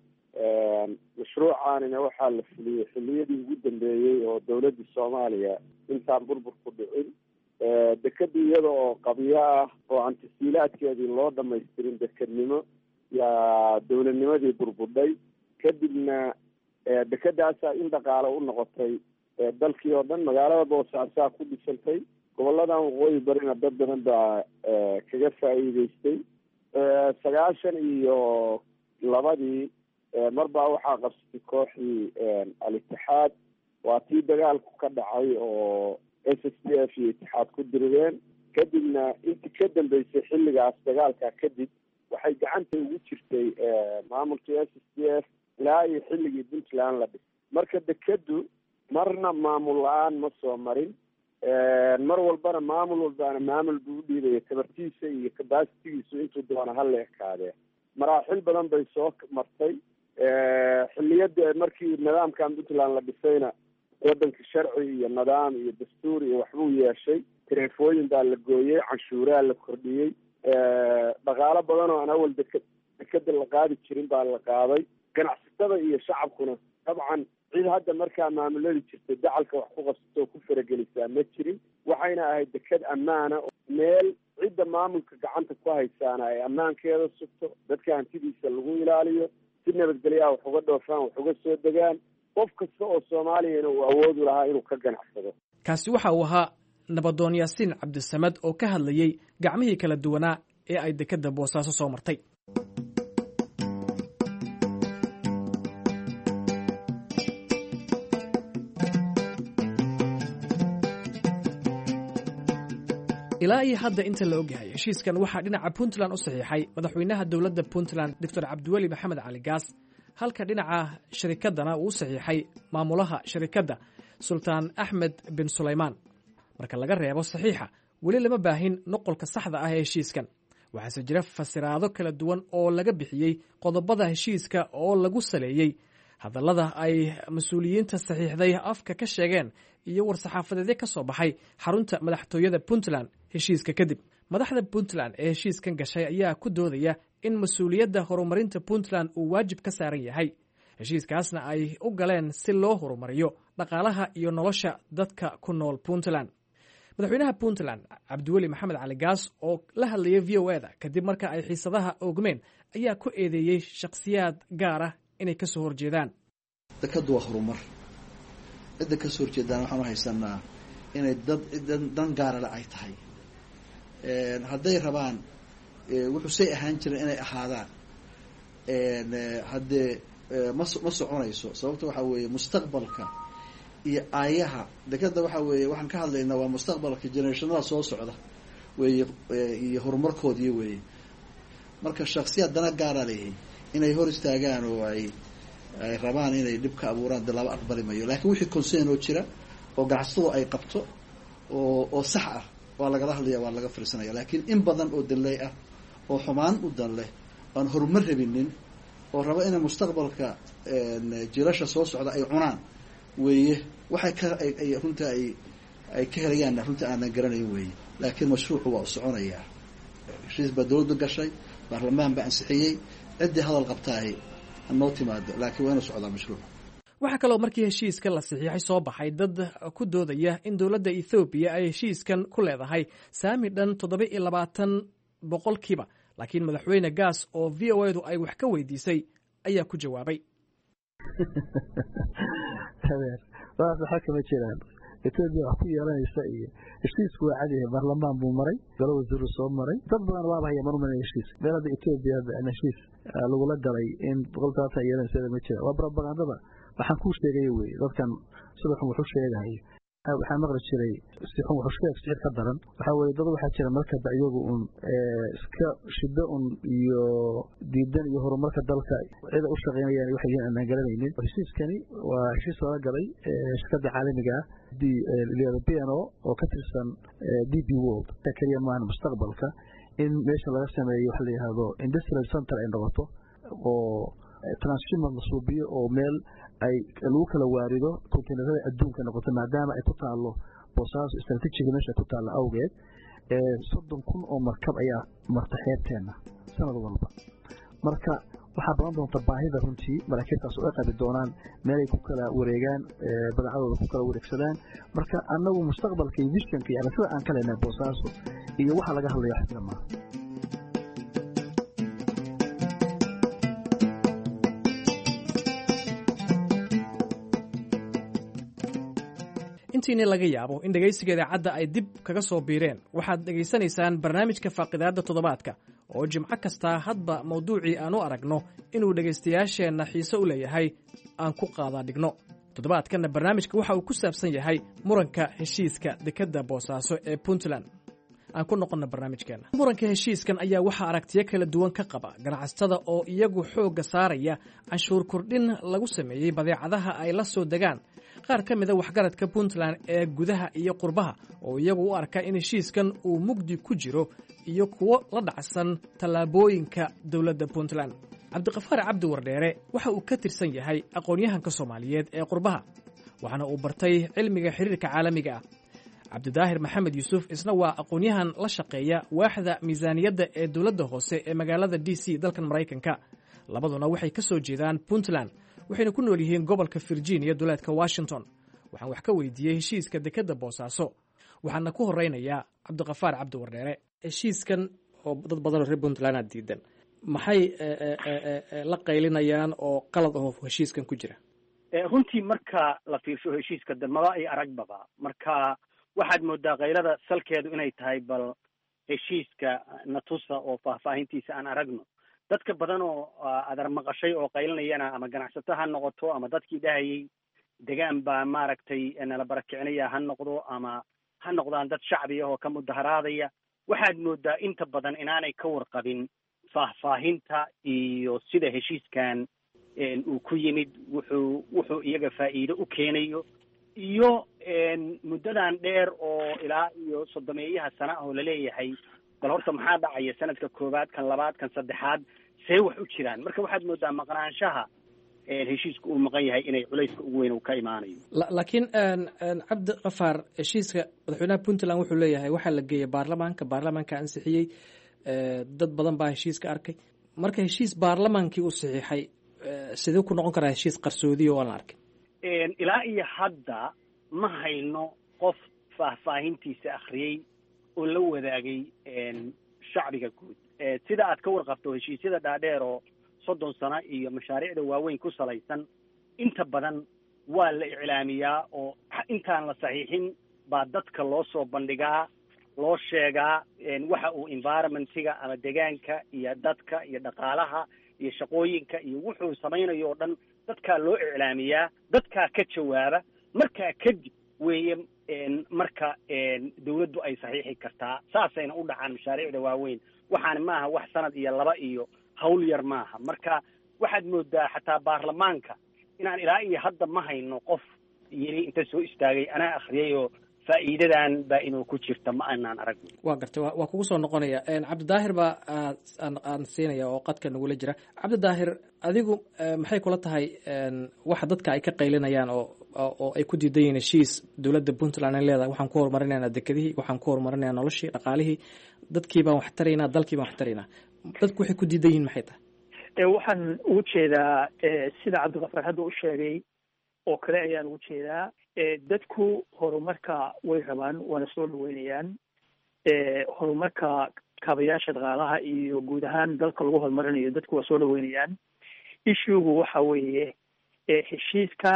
mashruucaanina waxaa la fuliyey xilliyadii ugu dambeeyey oo dawladda soomaaliya intaan burburku dhicin dekedii iyada oo qabyo ah oo aan tasiilaadkeedii loo dhamaystirin dekednimo yaa dawladnimadii burburdhay kadibna dekedaasaa in dhaqaale u noqotay dalkii oo dhan magaalada boosaasaa ku dhisantay gobolladan waqooyi barina dad badan baa kaga faa'iideystay sagaashan iyo labadii mar baa waxaa qabsatay kooxdii al-itixaad waa tii dagaalku ka dhacay oo s s d f iyo itixaad ku dirideen kadibna intii ka dambeysay xilligaas dagaalka kadib waxay gacanta ugu jirtay maamulkii s s d f ilaa iyo xilligii puntland la dhisay marka dekeddu marna maamul la-aan ma soo marin mar walbana maamul walbaana maamul buu u dhiibaya tabartiisa iyo kabasitigiisu intuu doona ha la ekaadee maraaxil badan bay soo martay xilliyada markii nidaamkan puntland la dhisayna waddanka sharci iyo nidaam iyo dastuur iyo waxbuu yeeshay. taleefooyin baa la gooyey, canshuuraa la kordhiyey, dhaqaalo badan oo aan awal deka dekeda la qaadi jirin baa la qaaday. ganacsatada iyo shacabkuna dabcan cid hadda markaa maamuladi jirtay dacalka wax ku qabsatoo ku faragelisaa ma jirin. waxayna ahayd deked ammaana, meel cidda maamulka gacanta ku haysaana ay ammaankeeda sugto, dadka hantidiisa lagu ilaaliyo, si nabadgelyaha wax uga dhoofaan, wax uga soo degaan. qof kasta oo soomaaliyana uu awoodu lahaa inuu ka ganacsado. kaasi waxa uu ahaa nabadoon yaasiin cabdisamad oo ka hadlayey gacmihii kala duwanaa ee ay dekeda boosaaso soo martay. ilaa iyo hadda inta la ogyahay heshiiskan waxaa dhinaca puntland u saxiixay madaxweynaha dowladda puntland doctor cabdiweli maxamed cali gaas, halka dhinaca shirikaddana uu u saxiixay maamulaha shirikadda sultaan axmed bin sulaymaan. marka laga reebo saxiixa, weli lama baahin noqolka saxda ah ee heshiiskan. waxaase jira fasiraado kala duwan oo laga bixiyey qodobada heshiiska oo lagu saleeyey hadallada ay mas-uuliyiinta saxiixday afka ka sheegeen iyo war-saxaafadeedyo ka soo baxay xarunta madaxtooyada puntland heshiiska kadib. madaxda puntland ee heshiiskan gashay ayaa ku doodaya in mas-uuliyadda horumarinta puntland uu waajib ka saaran yahay, heshiiskaasna ay u galeen si loo horumariyo dhaqaalaha iyo nolosha dadka ku nool puntland. madaxweynaha puntland cabdiweli maxamed cali gaas oo la hadlayay v o eda kadib marka ay xiisadaha oogmeen ayaa ku eedeeyey shakhsiyaad gaar ah inay ka soo horjeedaan. dekadu waa horumar, cidda ka soo horjeedaan waxaanu haysanaa inay dad dan gaarale ay tahay. hadday rabaan wuxuu say ahaan jiren inay ahaadaan, haddee ma ma soconayso. sababta waxaa weeye mustaqbalka iyo aayaha dekeda waxaa weeye waxaan ka hadlaynaa waa mustaqbalka generationada soo socda weeye iyo horumarkoodii weeye. marka shaksiyaad dana gaara leeyahay inay hor istaagaan oo ay ay rabaan inay dhib ka abuuraan de laba aqbali mayo. laakiin wixii concern oo jira oo ganacsatadu ay qabto oo oo sax ah waa lagala hadlaya, waa laga fiirsanaya. laakiin in badan oo danley ah oo xumaan u dan leh aan horumar rabinin oo raba inay mustaqbalka jiilasha soo socda ay cunaan weeye waxay ka ay runta ay ay ka helayaan runta aanan garanayn weeye. laakiin mashruucu waa soconayaa. heshiis baa dowladda gashay, baarlamaan baa ansixiyey, ciddii hadal qabtaahay noo timaado, laakiin waa inuu socdaa mashruuca. waxaa kaloo markii heshiiska la saxiixay soo baxay dad ku doodaya in dowladda ethoobiya ay heshiiskan ku leedahay saami dhan toddoba iyo labaatan boqolkiiba, laakiin madaxweyne gaas oo v o edu ay wax ka weydiisay ayaa ku jawaabay. waxaa kama jiraan etoobiya wax ku yeelanaysa iyo heshiisku waa cadiyahay. baarlamaan buu maray, golo wasiiru soo maray, dad badan waaba haya marumana heshiis meel hadda etoobiya heshiis lagula galay in boqoltaasa yeelanaysa ma jira. waa propagandada waxaan kuu sheegay weye. dadkan subaxun wuxuu sheegahay waxaa maqli jiray sixun wuxuu sheeg sicir ka daran. waxaa weye dad waxaa jira markaba iyagu un iska shido un iyo diidan iyo horumarka dalka cida u shaqeynayaan waxay yihiin aanaan garanaynin. heshiiskani waa heshiis lala galay shirkadda caalamiga ah b n o oo ka tirsan d b world keliya maahan mustaqbalka in meesha laga sameeyo waxa la yihahdo industrial center ay noqoto oo transshipment la suubiyo oo meel ay lagu kala waarido kontiinarada adduunka noqoto, maadaama ay ku taalo boosaaso istraatiijiga meesha ku taalla awgeed. soddon kun oo markab ayaa marta xeebteenna sanad walba. marka waxaa badan doonta baahida runtii maraakiibtaas oo ay qabi doonaan meelay ku kala wareegaan, badeecadooda ku kala wareegsadaan. marka annagu mustaqbalka iyo visionka iyo aragtida aan ka leenahay boosaaso iyo waxa laga hadlaya wax jira maaha. intiina laga yaabo in dhegaysiga idaacadda ay dib kaga soo biireen, waxaad dhegaysanaysaan barnaamijka faaqidaadda toddobaadka oo jimco kastaa hadba mawduucii aan u aragno inuu dhegaystayaasheenna xiise u leeyahay aan ku qaadaa dhigno. toddobaadkanna barnaamijka waxa uu ku saabsan yahay muranka heshiiska dekedda boosaaso ee puntland. aan ku noqonna barnaamijkeenna. muranka heshiiskan ayaa waxaa aragtiyo kala duwan ka qaba ganacsatada oo iyagu xoogga saaraya canshuur kordhin lagu sameeyey badeecadaha ay la soo degaan. qaar ka mida waxgaradka puntland ee gudaha iyo qurbaha oo iyagu u arka in heshiiskan uu mugdi ku jiro iyo kuwo la dhacsan tallaabooyinka dowladda puntland. cabdiqafaar cabdi wardheere waxa uu ka tirsan yahay aqoon-yahanka soomaaliyeed ee qurbaha. waxaana uu bartay cilmiga xiriirka caalamiga ah. cabdidaahir maxamed yuusuf isna waa aqoon-yahan la shaqeeya waaxda miisaaniyadda ee dowladda hoose ee magaalada d c dalkan maraykanka. labaduna waxay ka soo jeedaan puntland, waxayna ku nool yihiin gobolka virginia duleedka washington. waxaan wax ka weydiiyey heshiiska dekedda boosaaso, waxaana ku horeynayaa cabdiqafaar cabdiwardheere. heshiiskan oo dad badanoo reer puntland diidan, maxay la qaylinayaan oo qalad aho heshiiskan ku jira? runtii marka la fiirsho heshiiska damaba iyo aragbaba, marka waxaad moodaa kaylada salkeedu inay tahay bal heshiiska natusa oo faahfaahintiisa aan aragno. dadka badan oo adar maqashay oo qaylinayana ama ganacsato ha noqoto ama dadkii dhahayay degaan baa maaragtay nala barakicinaya ha noqdo ama ha noqdaan dad shacbi ah oo ka mudaharaadaya. waxaad moodaa inta badan inaanay ka warqabin faahfaahinta iyo sida heshiiskan uu ku yimid, wuxuu wuxuu iyaga faa'iido u keenayo, iyo muddadan dheer oo ilaa iyo soddomeeyaha sana oo laleeyahay bal horta maxaa dhacaya sanadka koowaad kan labaad kan saddexaad see wax u jiraan. marka waxaad moodaa maqnaanshaha heshiiska uu maqan yahay inay culayska ugu weyn uu ka imaanayo. laakiin cabdi kafaar, heshiiska madaxweynaha puntland wuxuu leeyahay waxaa la geeyey baarlamaanka, baarlamaanka ansixiyey, dad badan baa heshiiska arkay. marka heshiis baarlamaankii uu saxiixay sidee ku noqon karaa heshiis qarsoodiya oo aan la arkin? ilaa iyo hadda ma hayno qof faahfaahintiisa akhriyey oo la wadaagay shacbiga guud. sida aad ka warqabto heshiisyada dhaadheer oo soddon sano iyo mashaariicda waaweyn ku salaysan inta badan waa la iclaamiyaa oo intaan la saxiixin baa dadka loo soo bandhigaa, loo sheegaa waxa uu environmentiga ama deegaanka iyo dadka iyo dhaqaalaha iyo shaqooyinka iyo wuxuu samaynayo oo dhan dadkaa loo iclaamiyaa, dadkaa ka jawaaba. markaa kadib weeye marka dawladdu ay saxiixi kartaa. saasayna u dhacaan mashaariicda waaweyn. waxaana maaha wax sanad iyo laba iyo hawl yar maaha. marka waxaad moodaa xataa baarlamaanka inaan ilaa iyo hadda ma hayno qof yiri inta soo istaagay anaa akhriyay oo faa'iidadan baa inuu ku jirta ma aanaan aragno. waa gartay, waa kugu soo noqonaya. cabdidaahir baa aan siinaya oo qadka nagula jira. cabdidaahir, adigu maxay kula tahay waxa dadka ay ka qaylinayaan oo oo ay ku diidan yihiin heshiis dowladda puntland ay leedahay? waxaan ku horumarinaynaa dekedihii, waxaan ku horumarinaynaa noloshii, dhaqaalihii, dadkii baan wax taraynaa, dalkii baan wax taraynaa. dadku waxay ku diidan yihiin maxay tahay? waxaan ugu jeedaa sida cabdiqafaar hadda u sheegay oo kale ayaan ugu jeedaa. dadku horumarka way rabaan, waana soo dhaweynayaan. horumarka kaabayaasha dhaqaalaha iyo guud ahaan dalka lagu horumarinayo dadku waa soo dhaweynayaan. issuegu waxa weeye heshiiska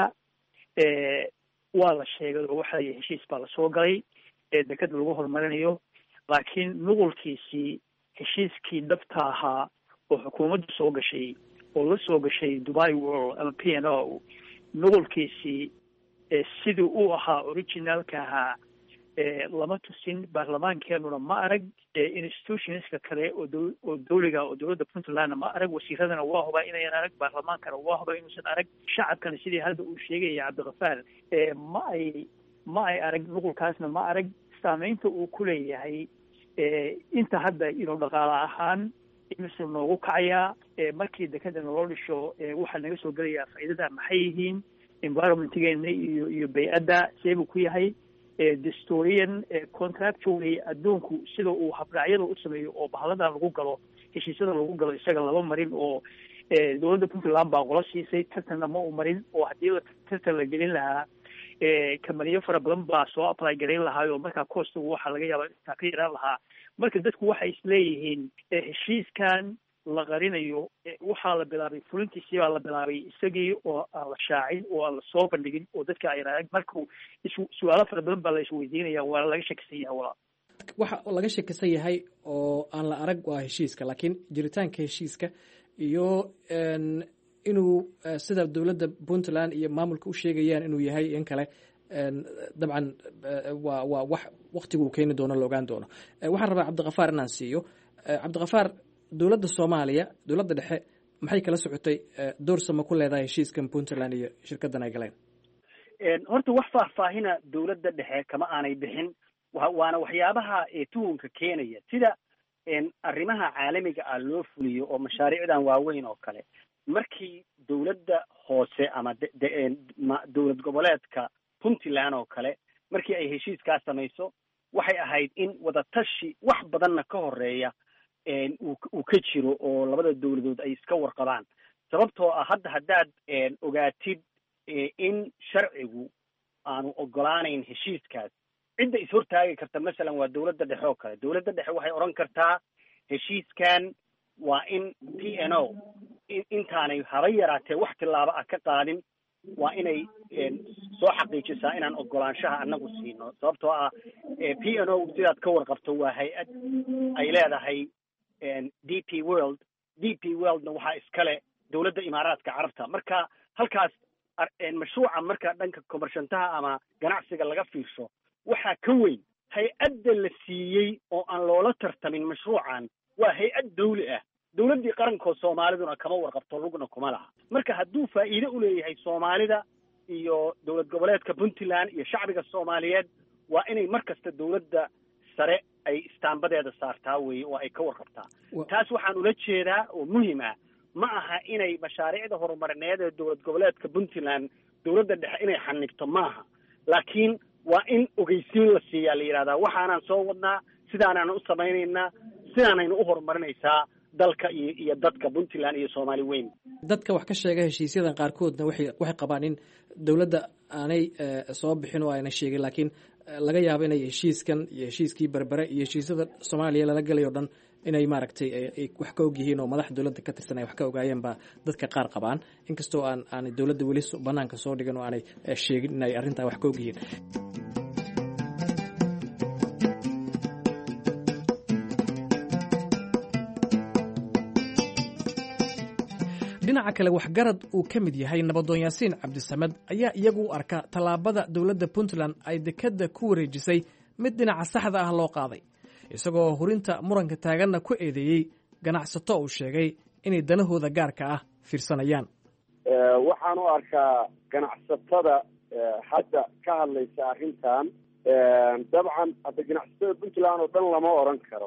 waa la sheegay oo waxa la heshiis baa lasoo galay dekeda lagu horumarinayo, laakiin nuqulkiisii heshiiskii dhabta ahaa oo xukuumaddu soo gashay oo la soo gashay Dubai World ama P and O, nuqulkiisii sidii uu ahaa originalka ahaa lama tusin. baarlamaankeenuna ma arag, institutionska kale oo oo dawliga oo dowladda puntlandna ma arag, wasiiradana waa hubaa inayan arag, baarlamaankana waa hubaa inuusan arag, shacabkana sidii hadda uu sheegaya cabdiqafaar ma ay ma ay arag, nuqulkaasna ma arag. saamaynta uu ku leeyahay inta hadda inuu dhaqaale ahaan imise noogu kacayaa, markii dekadana loo dhisho waxaa naga soo gelayaa faa'iidada maxay yihiin, environmentgeena iyo iyo bay-adda seebuu ku yahay. dastuuriyan contractually adduunku sida uu habraacyada u sameeyo oo bahladan lagu galo, heshiisyada lagu galo isaga laba marin oo dowladda puntland baa qola siisay, tartanna ma u marin. oo haddii tartan la gelin lahaa kamaniyo fara badan baa soo apply garayn lahaa oo markaa costigu waxaa laga yaabaa intaa ka yaraan lahaa. marka dadku waxay isleeyihiin heshiiskan la qarinayo, waxaa la bilaabay fulintiisii baa la bilaabay isagii oo aan la shaacin oo aan la soo bandhigin oo dadka ay arag. marka su-aalo fara badan baa la isweydiinaya, waana laga shakisan yahay. walaa waxa laga shakisan yahay oo aan la arag waa heshiiska, laakiin jiritaanka heshiiska iyo inuu sida dowladda puntland iyo maamulka u sheegayaan inuu yahay in kale dabcan waa waa wax waktigu uu keeni doono la ogaan doono. waxaan rabaa cabdiqafaar inaan siiyo. cabdiqafaar, dowladda soomaaliya, dowladda dhexe maxay kala socotay doorsama ku leedahay heshiiskan puntland iyo shirkaddan ay galeen? horta wax faahfaahina dowladda dhexe kama aanay bixin, waana waxyaabaha tuhunka keenaya. sida arrimaha caalamiga ah loo fuliyo oo mashaariicdan waaweyn oo kale markii dawladda hoose ama dawlad goboleedka puntland oo kale markii ay heshiiskaa samayso waxay ahayd in wadatashi wax badanna ka horeeya uu ka jiro oo labada dawladood ay iska warqabaan sababtoo ah hadda haddaad ogaatid in sharcigu aanu ogolaanayn heshiiskaas cidda ishortaagi karta masalan waa dawladda dhexe oo kale dawladda dhexe waxay odhan kartaa heshiiskan waa in p n o intaanay haba yaraatee wax tilaabo ah ka qaadin waa inay soo xaqiijisaa inaan ogolaanshaha annagu siino sababtoo ah p n o sidaad ka warqabto waa hay-ad ay leedahay d p world d p worldna waxaa iskale dawladda imaaraadka carabta marka halkaas mashruuca marka dhanka komarshantaha ama ganacsiga laga fiirsho waxaa ka weyn hay-adda la siiyey oo aan loola tartamin mashruucan waa hay-ad dawli ah dawladdii qarankood soomaaliduna kama warqabto lugna kuma laha marka hadduu faa'iide u leeyahay soomaalida iyo dawlad goboleedka puntland iyo shacbiga soomaaliyeed waa inay mar kasta dawladda sare ay istaambadeeda saartaa weeye oo ay ka warqabtaa taas waxaan ula jeedaa oo muhiim ah ma aha inay mashaariicda horumarineed ee dawlad goboleedka puntland dawladda dhexe inay xanibto maaha laakiin waa in ogeysiin la siiyaa la yidhahdaa waxaanaan soo wadnaa sidaanaan u samaynaynaa sidaanaynu u horumarinaysaa dalka iyo iyo dadka puntland iyo soomaali weyn dadka wax ka sheega heshiisyadan qaarkoodna waxay waxay qabaan in dawladda aanay soo bixin oo ayna sheegin laakiin laga yaabo inay heshiiskan iyo heshiiskii berbere iyo heshiisyada soomaaliya lala gelay oo dhan inay maaragtay ay wax ka og yihiin oo madaxa dawladda ka tirsan ay wax ka ogaayeen baa dadka qaar qabaan inkastoo aan aanay dawladda weli banaanka soo dhigan oo aanay sheegin inay arrintaa wax ka og yihiin dhinaca kale waxgarad uu ka mid yahay nabadoon yaasiin cabdisamed ayaa iyagu u arka tallaabada dowladda puntland ay dekedda ku wareejisay mid dhinaca saxda ah loo qaaday isagoo hurinta muranka taaganna ku eedeeyey ganacsato uu sheegay inay danahooda gaarka ah fiirsanayaan waxaan u arkaa ganacsatada hadda ka hadlaysa arrintan dabcan hadda ganacsatada puntland oo dhan lama oran karo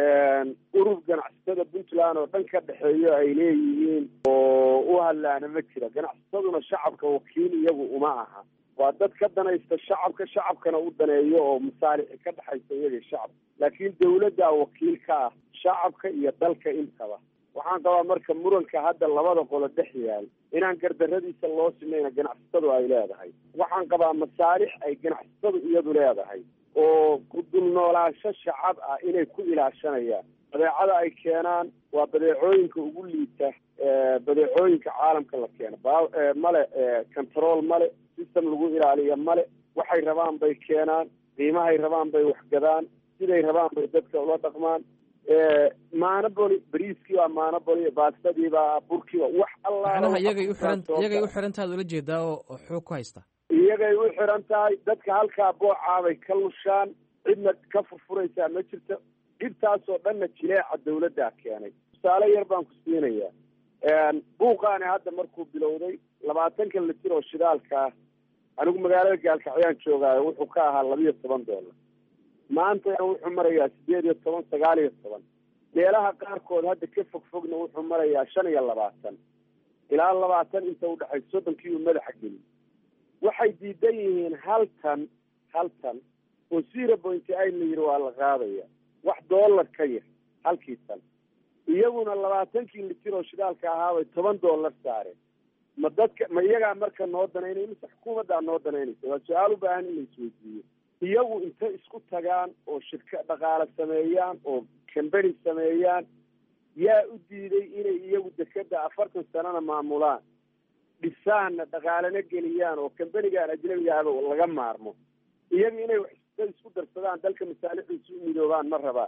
urur ganacsatada puntland oo dhan ka dhexeeyo ay leeyihiin oo u hadlaana ma jira ganacsataduna shacabka wakiil iyagu uma aha waa dad ka danaysta shacabka shacabkana u daneeyo oo masaalixi ka dhexaysa iyaga shacabka laakiin dawladdaa wakiil ka ah shacabka iyo dalka intaba waxaan qabaa marka muranka hadda labada qolo dhex yaal inaan gardaradiisa loo sinayna ganacsatadu ay leedahay waxaan qabaa masaalix ay ganacsatadu iyadu leedahay oo ku dul noolaansho shacab ah inay ku ilaashanayaan badeecada ay keenaan waa badeecooyinka ugu liita badeecooyinka caalamka la keeno male control male system lagu ilaaliya male waxay rabaan bay keenaan qiimahay rabaan bay waxgadaan siday rabaan bay dadka ula dhaqmaan maanaboli bariiskii baa maanaboli baastadii baa burkii baa wax macnaha iyagay u xiran iyagay u xirantaad ula jeedaa oo oo xoog ku haysta iyagay u xiran tahay dadka halkaa boocaabay ka lushaan cidna ka furfuraysaa ma jirto dhibtaasoo dhanna jileeca dawladdaa keenay tusaale yar baan ku siinayaa buuqaani hadda markuu bilowday labaatanka litir oo shidaalka ah anigu magaalada gaalkacyaan joogaayo wuxuu ka ahaa labiiyo toban doolar maanta wuxuu marayaa sideed iyo toban sagaal iyo toban meelaha qaarkood hadda ka fog fogna wuxuu marayaa shan iyo labaatan ilaa labaatan inta udhexay soddonkii uu madaxa geliy waxay diidan yihiin hal tan hal tan oo zero point eight la yidhi waa la qaadaya wax dollar ka yar halkii tan iyaguna labaatankii litir oo shidaalka ahaabay toban dollar saareen ma dadka ma iyagaa marka noo danaynay mise xukuumaddaa noo danaynaysa waa su-aal u baahan in la isweydiiyo iyagu intay isku tagaan oo shirka dhaqaale sameeyaan oo cambany sameeyaan yaa u diiday inay iyagu dekeda afartan sanana maamulaan dhisaanna dhaqaalena geliyaan oo cambanigan ajnabigaaba laga maarmo iyaga inay waxta isku darsadaan dalka masaalixdiisa u midoobaan ma rabaa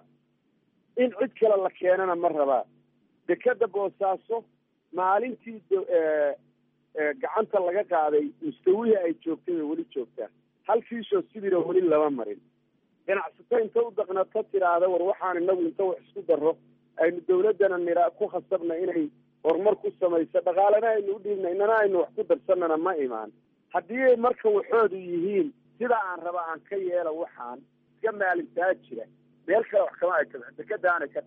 in cid kale la keenana ma rabaa dekeda boosaaso maalintii gacanta laga qaaday mustawihii ay joogtay bay weli joogtaa hal kiishoo sibira weli lama marin ganacsato inta u daqnato tiraahda war waxaan inagu inta wax isku daro aynu dawladdana nira ku khasabna inay horumar ku samayso dhaqaalena aynu udhiibna inana aynu wax ku darsanana ma imaan haddii ay marka waxoodu yihiin sida aan raba aan ka yeela waxaan iska maalintaa jira meel kale wax kama ay taga dekadaanay ka taga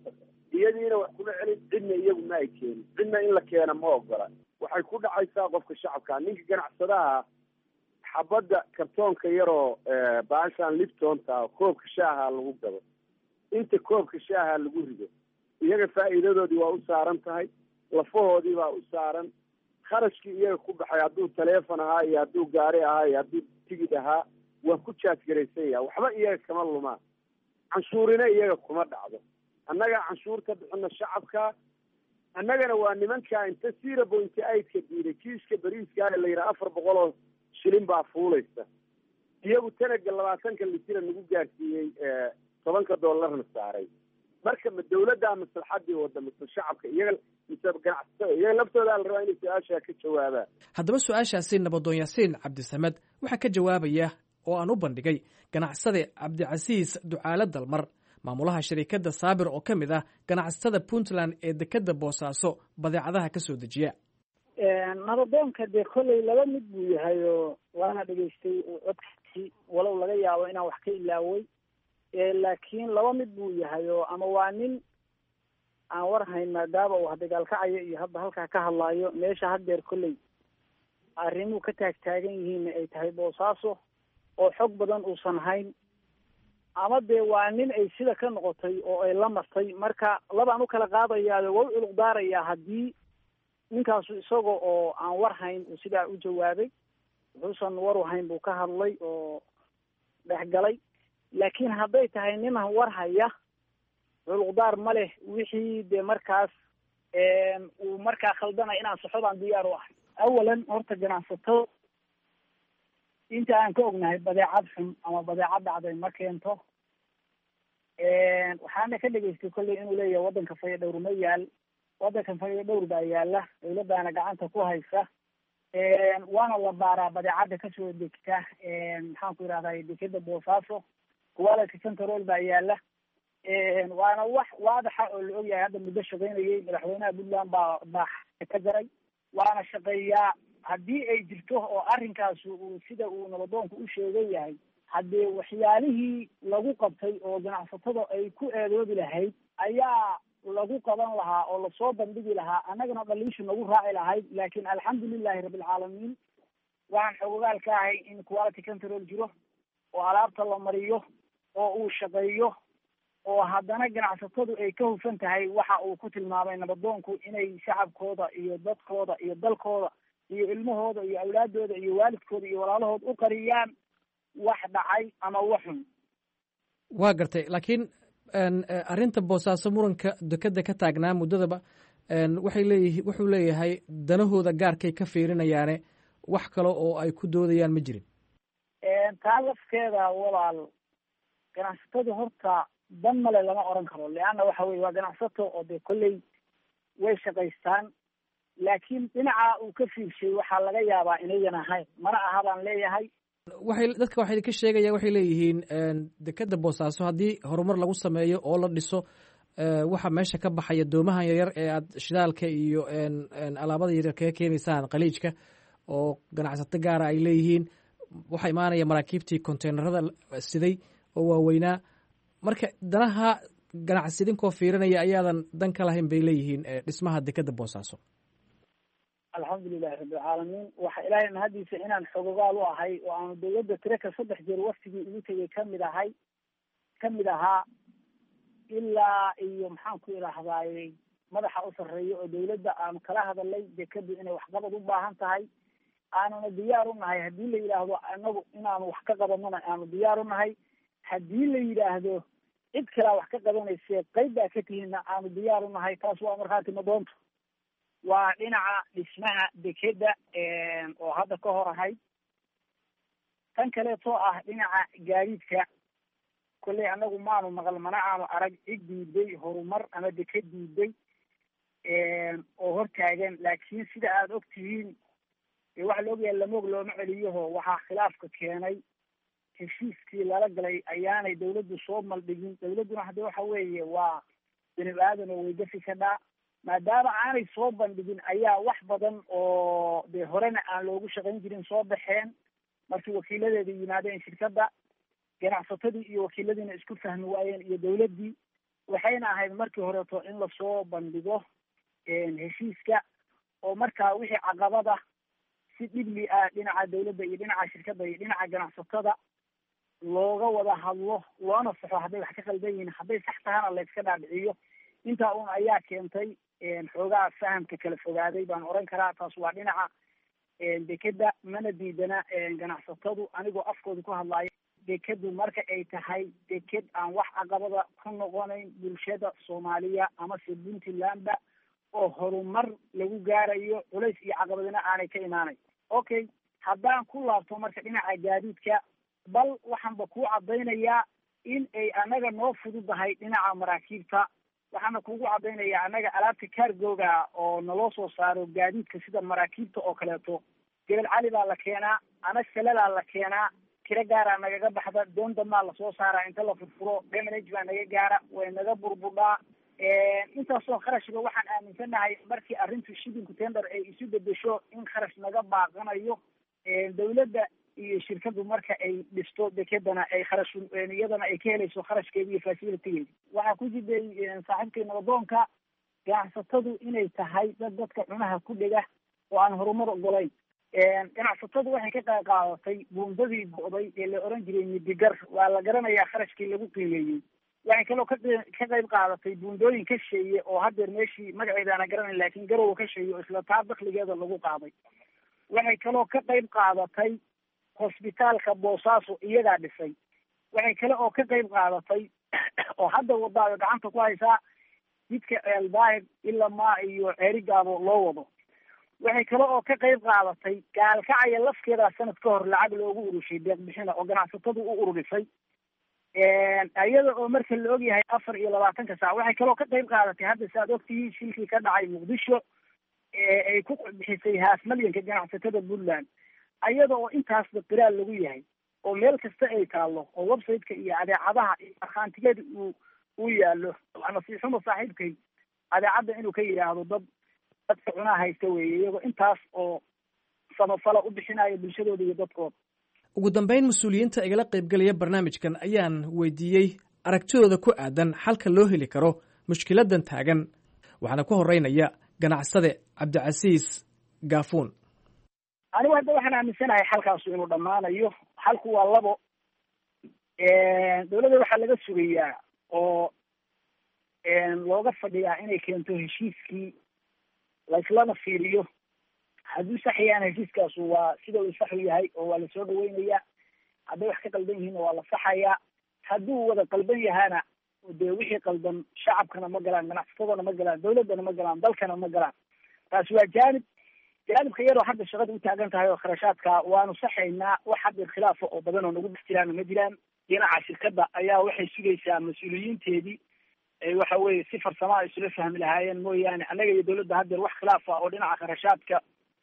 iyadiina wax kuma celin, cidna iyagu ma ay keenin, cidna in la keena ma ogola. waxay ku dhacaysaa qofka shacabka. ninka ganacsadaha xabadda kartoonka yaroo baashaan liftonta koobka shaaha lagu gado, inta koobka shaaha lagu rido, iyaga faa'iidadoodii waa u saaran tahay, lafahoodii baa u saaran, kharashkii iyaga ku baxay hadduu taleefon ahaa iyo hadduu gaari ahaa iyo hadduu tigid ahaa waa ku jaadgaraysan yaha. waxba iyaga kama lumaan, canshuurina iyaga kuma dhacdo. annaga canshuurta bixina shacabka, annagana waa nimankaa inta zero point eight-ka diiday kiiska bariiska la yidhaha afar boqol oo shilin baa fuulaysa, iyagu tanaga labaatanka litira nagu gaarsiiyey tobanka dollarna saaray. marka ma dawladdaa maslaxadii wada mise shacabka? iyaga mise ganacsatada? iyaga laftoodaa la rabaa inay su-aashaa ka jawaabaan. haddaba su-aashaasi nabadoon yaasiin cabdisamed waxaa ka jawaabaya oo aan u bandhigay ganacsade cabdicasiis ducaale dalmar, maamulaha shirikadda saabir oo ka mid ah ganacsatada puntland ee dekeda boosaaso badeecadaha ka soo dejiya. nabadoonka dee kolley laba mid buu yahay oo waana dhegaystay codkiisii, walow laga yaabo inaan wax ka ilaaway, laakiin laba mid buu yahay oo ama waa nin aan war hayn maadaama uu dagaalkacayo iyo hadda halkaa ka hadlaayo, meesha haddeer kolley arrimuu ka taagtaagan yihiin ay tahay boosaaso oo xog badan uusan hayn, ama dee waa nin ay sida ka noqotay oo ay la martay. marka labaan u kala qaadayaa, waa u culuq daarayaa haddii ninkaasu isaga oo aan war hayn uu sidaa u jawaabay, wuxuusan war u hayn buu ka hadlay oo dhexgalay. laakiin hadday tahay nin war haya, culuqdaar ma leh. wixii dee markaas uu markaa khaldanay inaan saxodaan diyaar u ahay. awalan horta ganacsato inta aan ka ognahay badeecad xun ama badeecad dhacday ma keento. waxaana ka dhegaystay kolley inuu leeyahay waddanka fayo dhowr ma yaal. waddankan fayo dhowr baa yaala, dawladdaana gacanta ku haysa, waana la baaraa badeecadda kasoo degta maxaan ku yidhahday dekeda boosaaso, quality control baa yaala. waana wax waadaxa oo la ogyahay, hadda muddo shaqaynayay madaxweynaha puntland baa baa ka jaray, waana shaqeeyaa. haddii ay jirto oo arrinkaas uu sida uu nabadoonku u sheegan yahay, haddee waxyaalihii lagu qabtay oo ganacsatada ay ku eedoobi lahayd ayaa lagu qaban lahaa oo lasoo bandhigi lahaa, annagana dhaliishu nagu raaci lahayd. laakiin alxamdulilahi rabbilcaalamiin waxaan xogogaal ka ahay in quality control jiro, oo alaabta la mariyo, oo uu shaqeeyo, oo haddana ganacsatadu ay ka hufan tahay waxa uu ku tilmaamay nabadoonku inay shacabkooda iyo dadkooda iyo dalkooda iyo ilmahooda iyo awlaadooda iyo waalidkooda iyo walaalahood u qariyaan wax dhacay ama wax xun. waa gartay. laakiin arrinta boosaaso muranka dekeda ka taagnaa muddadaba waxay leeyihi wuxuu leeyahay danahooda gaarkay ka fiirinayaane wax kale oo ay ku doodayaan ma jirin. taa lafkeeda walaal, ganacsatadu horta dan male lama oran karo, leanna waxa weye waa ganacsato oo dee kolley way shaqaystaan, laakiin dhinaca uu ka fiirshay waxaa laga yaabaa inayan ahayn, mana aha baan leeyahay. waxay dadka waxay ka sheegayaan, waxay leeyihiin dekeda boosaaso haddii horumar lagu sameeyo oo la dhiso, waxa meesha ka baxaya doomahan yaryar ee aad shidaalka iyo alaabada yaryar kaga keenaysaan khaliijka oo ganacsato gaara ay leeyihiin, waxaa imaanaya maraakiibtii containerada siday oo waaweynaa. marka danaha ganacsi idinkoo fiirinaya ayaadan dan ka lahayn bay leeyihiin dhismaha dekeda boosaaso. alxamdulilahi rabbilcaalamiin, waxa ilaahay mahadiisa inaan xogogaal u ahay oo aanu dawladda tiraka saddex jeer waktigii ugu tegay kamid ahay kamid ahaa ilaa iyo maxaan ku idhaahdaay madaxa u sarreeya oo dawladda aanu kala hadalay dekadu inay waxqabad u baahan tahay, aanuna diyaar u nahay haddii la yidhaahdo anagu inaanu wax ka qabanona aanu diyaar u nahay, haddii la yidhaahdo cid kalaa wax ka qabanayse qayb baa ka tihiinna aanu diyaar u nahay. taas waa markhaati madoonto. waa dhinaca dhismaha dekeda oo hadda ka hor ahayd. tan kaleetoo ah dhinaca gaadiidka, kolley anagu maanu maqal mana aanu arag cid diiday horumar ama deked diiday oo hortaagan. laakiin sida aada og tihiin waxa la ogyahay lamoog looma celiyaho waxaa khilaafka keenay heshiiskii lala galay ayaanay dawladdu soo maldhigin. dawladduna hadde waxa weeye waa bini aadan oo waygafi ka dhaa, maadaama aanay soo bandhigin ayaa wax badan oo dee horena aan loogu shaqayn jirin soo baxeen. markii wakiiladeeda yimaadeen shirkadda, ganacsatadii iyo wakiiladiina isku fahmi waayeen iyo dawladdii, waxayna ahayd markii horeeto in lasoo bandhigo heshiiska oo markaa wixii caqabada si dhibli ah dhinaca dawladda iyo dhinaca shirkadda iyo dhinaca ganacsatada looga wada hadlo loona saxo hadday wax ka qaldan yihiin hadday sax tahana layska dhaadhiciyo intaa un ayaa keentay xoogaa fahamka kala fogaaday baan oran karaa. taas waa dhinaca dekeda, mana diidana ganacsatadu anigoo afkooda ku hadlaayo dekadu marka ay tahay deked aan wax caqabada ku noqonayn bulshada soomaaliya amase puntlandba oo horumar lagu gaarayo culays iyo caqabadina aanay ka imaanayn. okay, haddaan ku laabto marka dhinaca gaadiidka, bal waxaanba ku caddaynayaa in ay anaga noo fududahay dhinaca maraakiibta. waxaana kugu caddaynayaa anaga alaabta cargoga oo naloo soo saaro gaadiidka sida maraakiibta oo kaleeto, gebel cali baa la keenaa, ana salalaa la keenaa, tiro gaaraa nagaga baxda, doon damaa lasoo saaraa, inta la furfuro damage baa naga gaara, way naga burbudhaa. intaasoo kharashba waxaan aaminsanahay markii arrintu shipping tender ay isu bedesho in kharash naga baaqanayo. dawladda iyo shirkadu marka ay dhisto dekedana ay kharash iyadana ay ka helayso kharashkeeda iyo facilitygeeda. waxaa ku jiday saaxiibkay nabadoonka ganacsatadu inay tahay dad dadka cunaha ku dhega oo aan horumar ogolayn. ganacsatadu waxay ka qayb qaadatay buundadii go'day ee la oran jiray midigar, waa la garanayaa kharashkii lagu qiimeeyey. waxay kaloo ka ka qayb qaadatay buundooyin ka sheeye oo haddeer meeshii magaceeda ana garanayn laakiin garowa ka sheeye oo isla taa dakligeeda lagu qaaday. waxay kaloo ka qayb qaadatay hosbitaalka boosaaso iyagaa dhisay. waxay kale oo ka qayb qaadatay oo hadda wadaayo gacanta ku haysaa jidka eldaahir ilaa maa iyo ceerigaabo loo wado. waxay kale oo ka qayb qaadatay gaalkacaya lafkeeda sanad ka hor lacag loogu urushay deeq bixina oo ganacsatadu u ururisay iyada oo marka la ogyahay afar iyo labaatanka saac. waxay kaloo ka qayb qaadatay hadda si aad ogtihiin shilkii ka dhacay muqdisho ay ku bixisay haaf malyanka ganacsatada puntland, iyada oo intaasba qiraal lagu yahay oo meel kasta ay taalo oo websiteka iyo adeecadaha iyo markhaantigeeda uu uu yaalo. nasiixuma saaxiibkay adeecadda inuu ka yidhaahdo dad dadka cunaha haysta weeye, iyagoo intaas oo samafala u bixinayo bulshadooda iyo dadkooda. ugu dambeyn mas-uuliyiinta igala qaybgelaya barnaamijkan ayaan weydiiyey aragtidooda ku aadan xalka loo heli karo mushkiladan taagan. waxaana ku horeynaya ganacsade cabdicasiis gaafuun. anigu hadda waxaan aaminsanahay xalkaasu inuu dhammaanayo. xalku waa labo. dawladda waxaa laga sugayaa oo looga fadhiyaa inay keento heshiiskii laislana fiiriyo. hadduu sax yahan heshiiskaasu waa sida uu saxu yahay oo waa lasoo dhaweynayaa. hadday wax ka qaldan yihiinna waa la saxayaa. hadduu wada qalban yahaana dee wixii qaldan shacabkana ma galaan, ganacsatadana ma galaan, dawladdana ma galaan, dalkana ma galaan. taasi waa jaanib. jaanibka iyadoo hadda shaqada u taagan tahay oo kharashaadka waanu saxaynaa. wax hadda khilaafa oo badan oo nagu dhex jiraana ma jiraan. dhinaca shirkadda ayaa waxay sugaysaa mas-uuliyiinteedii waxa weeye si farsama ay isula fahmi lahaayeen mooyaane annaga iyo dawladda haddeer wax khilaaf ah oo dhinaca kharashaadka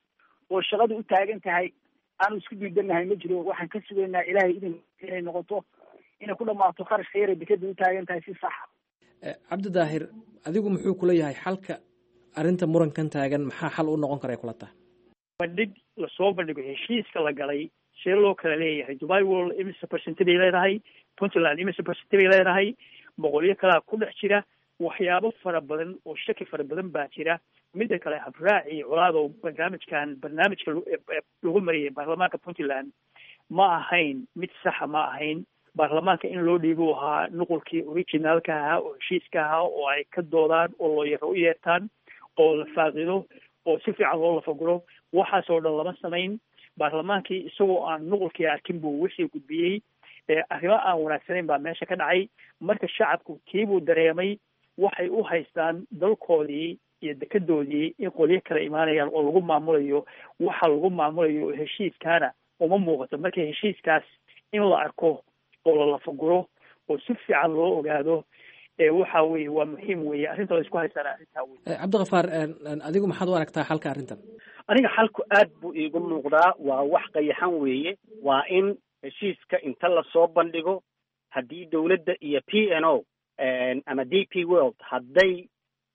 oo shaqadu u taagan tahay aanu isku diidanahay ma jiro. waxaan ka sugaynaa ilaahay idin inay noqoto inay ku dhamaato kharashka yara dekeda u taagan tahay si saxa. cabdi daahir, adigu muxuu kula yahay xalka arrinta murankan taagan? maxaa xal u noqon kara kula tahay? bandhig lasoo bandhigo heshiiska la galay see loo kala leeyahay. dubai world imise percenti bay leedahay, puntland imise percenti bay leedahay, boqolyo kalaa ku dhex jira, waxyaabo fara badan oo shaki fara badan baa jira. midda kale habraaci colaado barnaamijkan barnaamijka lagu mariyay baarlamaanka puntland ma ahayn mid saxa ma ahayn. baarlamaanka in loo dhiibo ahaa nuqulkii originaalka ahaa oo heshiiska ahaa oo ay ka doodaan oo loo yaro u yeertaan oo la faaqido oo si fiican loo lafaguro. waxaasoo dhan lama samayn. baarlamaankii isagoo aan nuqulkii arkin buu wixii gudbiyey. arrimo aan wanaagsanayn baa meesha ka dhacay. marka shacabku kiibuu dareemay waxay u haystaan dalkoodii iyo dekedoodii in qolyo kala imaanayaan oo lagu maamulayo. waxa lagu maamulayo heshiiskaana uma muuqato. marka heshiiskaas in la arko oo la lafaguro oo si fiican loo ogaado waxa weye waa muhiim weye. arrinta la isku haystaan arrintaa wey. cabdikafaar, adigu maxaad u aragtaa xalka arrintan? aniga xalku aad buu iigu muuqdaa. waa wax qayaxan weeye. waa in heshiiska inta lasoo bandhigo haddii dawladda iyo p n o ama d p world hadday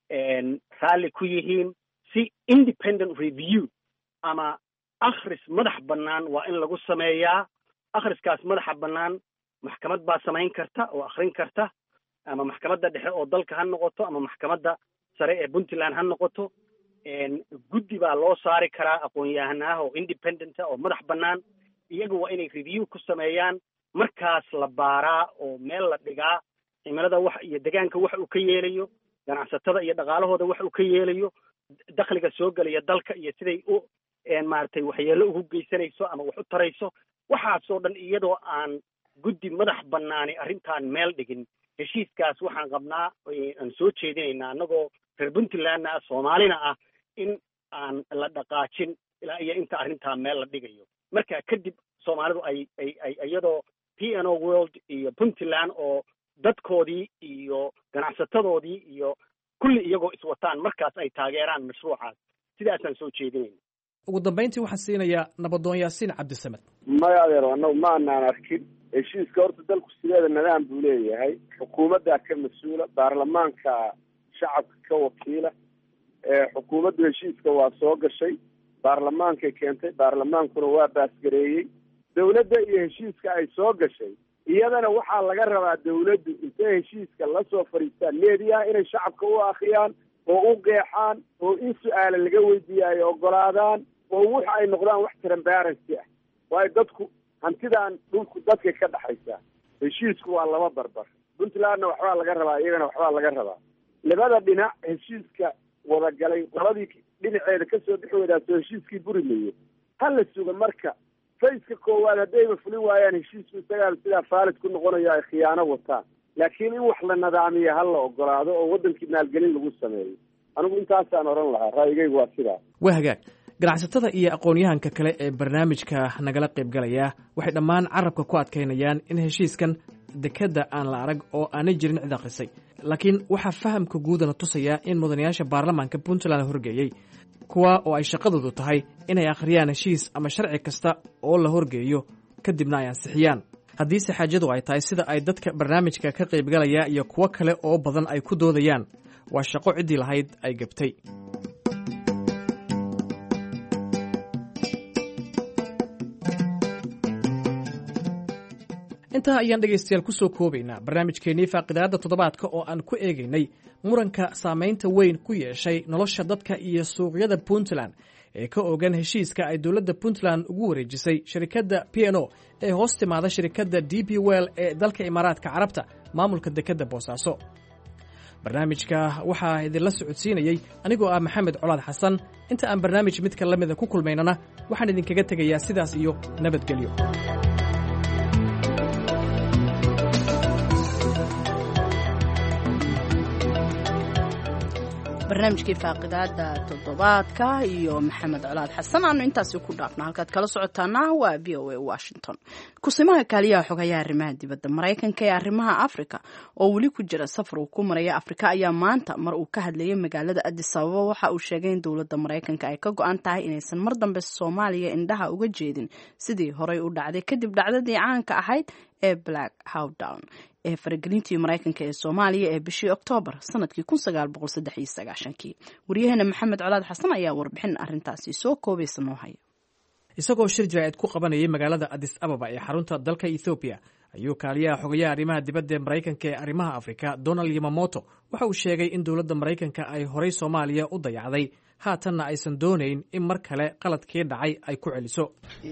raalli ku yihiin si independent review ama akhris madax bannaan waa in lagu sameeyaa. akhriskaas madaxa bannaan maxkamad baa samayn karta oo akrin karta. ama maxkamadda dhexe oo dalka ha noqoto ama maxkamadda sare ee puntland ha noqoto guddi baa loo saari karaa aqoon-yahanaah oo independenta oo madax bannaan iyaga waa inay review ku sameeyaan markaas la baaraa oo meel la dhigaa cimilada wax iyo degaanka wax uu ka yeelayo ganacsatada iyo dhaqaalahooda wax uu ka yeelayo dakhliga soo gelaya dalka iyo siday u maaragtay waxyeello ugu geysanayso ama wax u tarayso waxaasoo dhan iyadoo aan guddi madax bannaani arrintan meel dhigin heshiiskaas waxaan qabnaa aan soo jeedinaynaa annagoo reer puntlandna ah soomaalina ah in aan la dhaqaajin ilaa iyo inta arrintaa meel la dhigayo marka kadib soomaalidu ay ay ay iyadoo p n o world iyo puntland oo dadkoodii iyo ganacsatadoodii iyo kulli iyagoo iswataan markaas ay taageeraan mashruucaas sidaasaan soo jeedinayna ugu dambayntii waxaan siinayaa nabadoon yaasiin cabdisamed maya adeer annagu ma anaan arkin heshiiska horta dalku sideeda nidaam buu leeyahay xukuumaddaa ka mas-uula baarlamaanka shacabka ka wakiila xukuumaddu heshiiska waa soo gashay baarlamaankay keentay baarlamaankuna waa baasgareeyey dawladda iyo heshiiska ay soo gashay iyadana waxaa laga rabaa dawladdu intay heshiiska la soo fadhiistaan meediyaha inay shacabka u akhriyaan oo u qeexaan oo in su-aala laga weydiiya ay ogolaadaan oo waxa ay noqdaan wax transparency ah waayo dadku hantidan dhulku dadkay ka dhaxaysaa heshiisku waa laba barbar puntlandna waxbaa laga rabaa iyagana waxbaa laga rabaa labada dhinac heshiiska wadagalay labadii dhinaceeda kasoo bixi wadaasoo heshiiskii buri maye ha la suga marka fayska koowaad haddayba fulin waayaan heshiisku isagaa sidaa faalid ku noqonayo ay khiyaano wataan laakiin in wax la nidaamiyo ha la ogolaado oo waddankii maalgelin lagu sameeyo anigu intaasaan odhan lahaa ra'yigaygu waa sidaa waa hagaag ganacsatada iyo aqoon-yahanka kale ee barnaamijka nagala qaybgalaya waxay dhammaan carabka ku adkaynayaan in heshiiskan dekedda aan la arag oo aanay jirin cid akhrisay laakiin waxaa fahamka guudana tusayaa in mudanayaasha baarlamaanka puntland horgeeyey kuwa oo ay shaqadoodu tahay inay akhriyaan heshiis ama sharci kasta oo la horgeeyo kadibna ay ansixiyaan haddiise xaajadu ay tahay sida ay dadka barnaamijka ka qaybgalaya iyo kuwo kale oo badan ay ku doodayaan waa shaqo ciddii lahayd ay gabtay intaa ayaan dhegaystayaal ku soo koobaynaa barnaamijkeennii faaqidaadda toddobaadka oo aan ku eegaynay muranka saamaynta weyn ku yeeshay nolosha dadka iyo suuqyada puntland ee ka ogan heshiiska ay dowladda puntland ugu wareejisay shirikadda p n o ee hoos timaada shirikadda d p well ee dalka imaaraadka carabta maamulka dekedda boosaaso barnaamijka waxaa idinla socodsiinayey anigoo ah maxamed colaad xasan inta aan barnaamij midka la mida ku kulmaynana waxaan idinkaga tegayaa sidaas iyo nabadgelyo barnaamijkii faaqidaada toddobaadka iyo maxamed colaad xasan aanu intaasi ku dhaafno halkaad kala socotaana waa v o a washington kusimaha kaaliyaha xogayaha arrimaha dibadda maraykanka ee arrimaha afrika oo weli ku jira safar uu ku maraya afrika ayaa maanta mar uu ka hadlayay magaalada addis ababa waxa uu sheegay in dowladda maraykanka ay ka go-an tahay inaysan mar dambe soomaaliya indhaha uga jeedin sidii horey u dhacday kadib dhacdadii caanka ahayd ee black howdown ee faragelintii maraykanka ee soomaaliya ee bishii oktoobar sanadkii kun sagaal boqol saddex iyo sagaashankii waryaheena maxamed colaad xasan ayaa warbixin arrintaasi soo koobaysa noo haya isagoo shir jaraa'id ku qabanayay magaalada addis ababa ee xarunta dalka ethoobiya ayuu kaaliyaha xogayaha arrimaha dibadda ee maraykanka ee arrimaha afrika donald yamamoto waxa uu sheegay in dowladda maraykanka ay horay soomaaliya u dayacday haatanna aysan doonayn in mar kale qaladkii dhacay ay ku celiso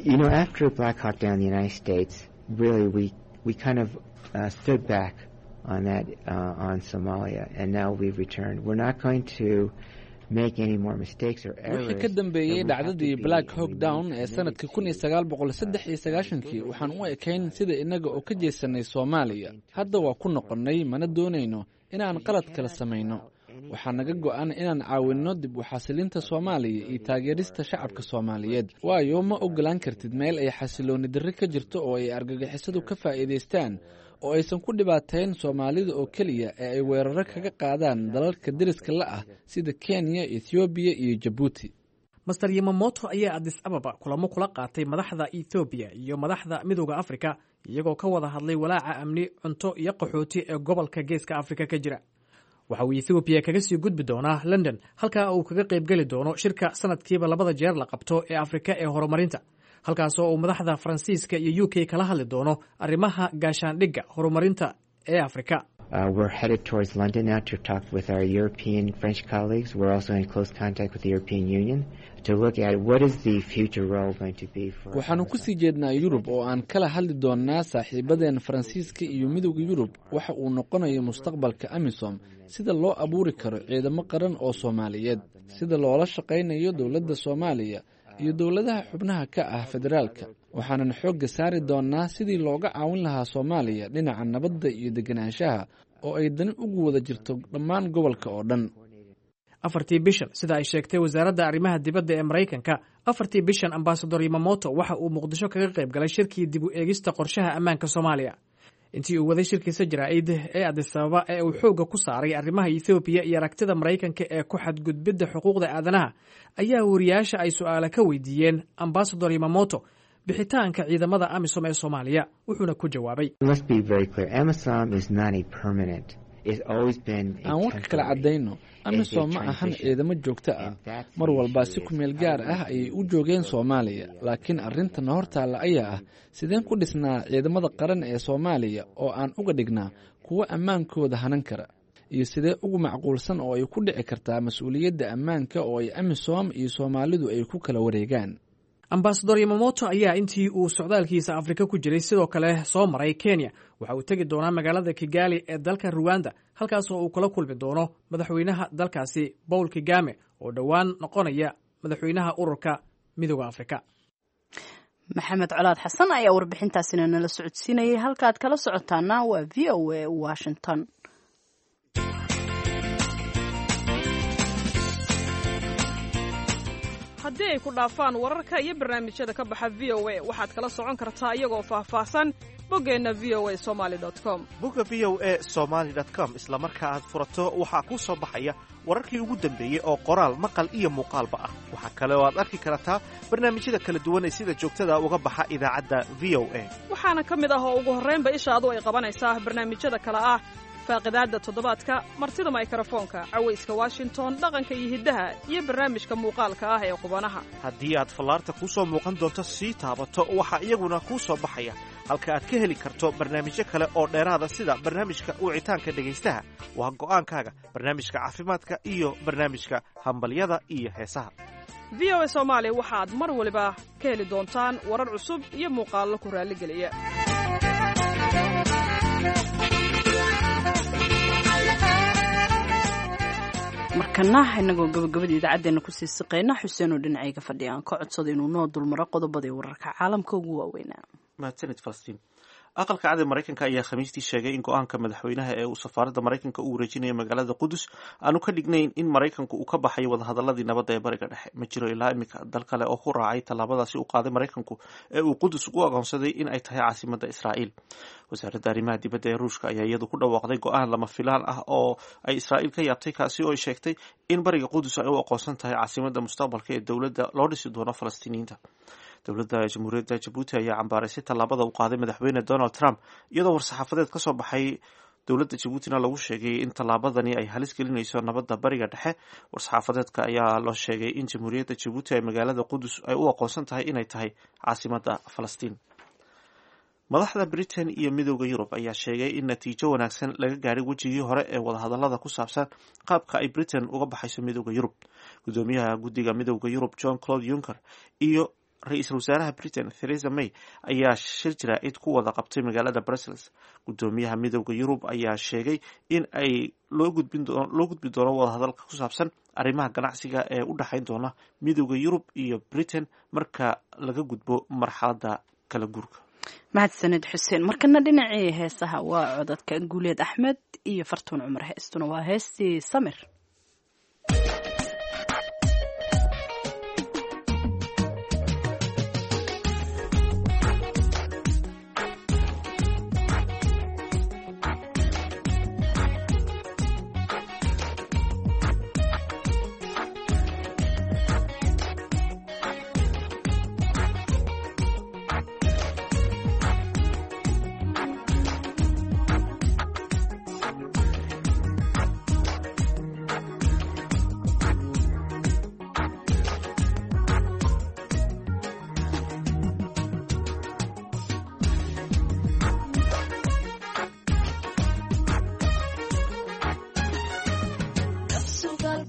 we kind of uh, stood back on that uh, on Somalia, and now we've returned. We're not going to make any more mistakes or errors. wixii ka dambeeyey dhacdadii Black Hawk Down ee sanadkii kun iyo sagaal boqol saddex iyo sagaashankii waxaan u ekayn sida inaga oo ka jeesanay Soomaaliya. Hadda waa ku noqonnay mana doonayno inaan qalad kala samayno. waxaa naga go-an inaan caawinno dib u xasilinta Soomaaliya iyo taageerista shacabka Soomaaliyeed waayo ma ogolaan kartid meel ay xasilooni darri ka jirto oo ay argagixisadu ka faa'iidaystaan oo aysan ku dhibaateyn Soomaalida oo kaliya ee ay weeraro kaga qaadaan dalalka deriska la ah sida Kenya, Ethiopia iyo Djibouti. Master Yamamoto ayaa Addis Ababa kulamo kula qaatay madaxda Ethiopia iyo madaxda Midowga Afrika iyagoo ka wada hadlay walaaca amni, cunto iyo qaxooti ee gobolka Geeska Afrika ka jira. waxa uu Ethiopia kaga sii gudbi doonaa London halka uu kaga qayb gali doono shirka sanadkiiba labada jeer la qabto ee Afrika ee horumarinta halkaas oo uu madaxda Faransiiska iyo U K kala hadli doono arrimaha gaashaandhigga horumarinta ee Afrika. Uh, we're headed towards London now to talk with our European French colleagues. We're also in close contact with the European Union to look at what is the future role going to be for. waxaanu ku sii jeednaa Yurub oo aan kala hadli doonaa saaxiibadeen Faransiiska iyo midowga Yurub waxa uu noqonayo mustaqbalka AMISOM sida loo abuuri karo ciidamo qaran oo Soomaaliyeed sida loola shaqeynayo dawladda Soomaaliya iyo dawladaha xubnaha ka ah federaalka waxaanan xoogga saari doonaa sidii looga caawin lahaa Soomaaliya dhinaca nabadda iyo deganaanshaha oo ay dani ugu wada jirto dhammaan gobolka oo dhan. afartii bishan sida ay sheegtay wasaaradda arrimaha dibadda ee Mareykanka afartii bishan ambassador Yamamoto waxa uu Muqdisho kaga qayb galay shirkii dib u eegista qorshaha ammaanka Soomaaliya intii uu waday shirkiisa jaraa'id ee Addis Ababa ee uu xooga ku saaray arrimaha Ethiopia iyo aragtida Mareykanka ee ku xadgudbidda xuquuqda aadanaha ayaa wariyaasha ay su'aalo ka weydiiyeen ambassador Yamamoto bixitaanka ciidamada AMISOM ee Soomaaliya wuxuuna ku jawaabay Let's be very clear. AMISOM is not a permanent. It's always been a aan warka kala cadayno AMISOM ma ahan ciidamo joogto ah mar walba si ku meel gaar ah ayay u joogeen Soomaaliya laakiin arrintan hortaala ayaa ah sideen ku dhisnaa ciidamada qaran ee Soomaaliya oo aan uga dhignaa kuwa ammaankooda hanan kara iyo sidee ugu macquulsan oo ay ku dhici kartaa mas'uuliyadda ammaanka oo ay AMISOM iyo Soomaalidu ay ku kala wareegaan. ambassador Yamamoto ayaa intii uu socdaalkiisa Afrika ku jiray sidoo kale soo maray Kenya waxa uu tagi doonaa magaalada Kigali ee dalka Rwanda halkaas oo uu kula kulmi doono madaxweynaha dalkaasi Paul Kagame oo dhawaan noqonaya madaxweynaha ururka midowga Afrika. maxamed colaad xasan ayaa warbixintaasina nala socodsiinayay halkaad kala socotaana waa V O A Washington. haddii ay ku dhaafaan wararka iyo barnaamijyada ka baxa V O A waxaad kala socon kartaa iyagoo faahfaahsan boggeenna v o a somaly dot com bogga v o a somaly dot com isla marka aad furato waxaa kuu soo baxaya wararkii ugu dambeeyey oo qoraal maqal iyo muuqaalba ah waxaa kale oo aad arki kartaa barnaamijyada kala duwan ee sida joogtada uga baxa idaacadda V O A waxaana ka mid ah oo ugu horraynba ishaadu ay qabanaysaa barnaamijyada kale ah faaqidaadda toddobaadka martida mikrofoonka cawayska Washington dhaqanka iyo hiddaha iyo barnaamijka muuqaalka ah ee qubanaha haddii aad fallaarta kuu soo muuqan doonto sii taabato waxaa iyaguna kuu soo baxaya halka aad ka heli karto barnaamijyo kale oo dheeraada sida barnaamijka wicitaanka dhegaystaha waa go'aankaaga barnaamijka caafimaadka iyo barnaamijka hambalyada iyo heesaha. V O A Soomaali waxaad mar waliba ka heli doontaan warar cusub iyo muuqaallo ku raaligeliya. markana inagoo gabagabada idaacaddeena kusii siqeyna xuseen oo dhinacayga fadhiya aan ka codsada inuu noo dulmaro qodobadii wararka caalamka ugu waaweynaa. mahadsanid falastiin. aqalka cad ee Mareykanka ayaa khamiistii sheegay in go'aanka madaxweynaha ee uu safaaradda Mareykanka u wareejinayo magaalada Qudus aanu ka dhignayn in Mareykanku uu ka baxayo wadahadaladii nabadda ee bariga dhexe. Ma jiro ilaa imika dal kale oo ku raacay tallaabadaasi uu qaaday Mareykanku ee uu Qudus ugu aqoonsaday in ay tahay caasimadda Israa'iil. wasaaradda arrimaha dibadda ee Ruushka ayaa iyadu ku dhawaaqday go'aan lama filaan ah oo ay Israa'iil ka yaabtay kaasi oo ay sheegtay in bariga Qudus ay u aqoonsan tahay caasimadda mustaqbalka ee dowladda loo dhisi doono Falastiiniyiinta. dowladda jamhuuriyadda Jabuuti ayaa cambaaraysay tallaabada uu qaaday madaxweyne Donald Trump iyadoo war-saxaafadeed ka soo baxay dowladda Jabuutina lagu sheegay in tallaabadani ay halis gelinayso nabadda bariga dhexe. war-saxaafadeedka ayaa loo sheegay in jamhuuriyadda Jabuuti ay magaalada Qudus ay u aqoonsan tahay inay tahay caasimadda Falastiin. madaxda Britain iyo midowda Yurub ayaa sheegay in natiijo wanaagsan laga gaaray wejigii hore ee wadahadalada ku saabsan qaabka ay Britain uga baxayso midowda Yurub. gudoomiyaha guddiga midowda Yurub John Claude Juncker iyo ra-iisul wasaaraha Britain Theresa May ayaa shir jaraa'id ku wada qabtay magaalada Brussels. gudoomiyaha midowda Yurub ayaa sheegay in ay loo gudbin doono loo gudbi doono wadahadalka ku saabsan arrimaha ganacsiga ee u dhaxayn doona midowda Yurub iyo Britain marka laga gudbo marxaladda kala guurka. mahadsanid xuseen. markana dhinacii heesaha waa codadka Guuleed Axmed iyo Fartuun Cumar heestuna waa heestii Samir.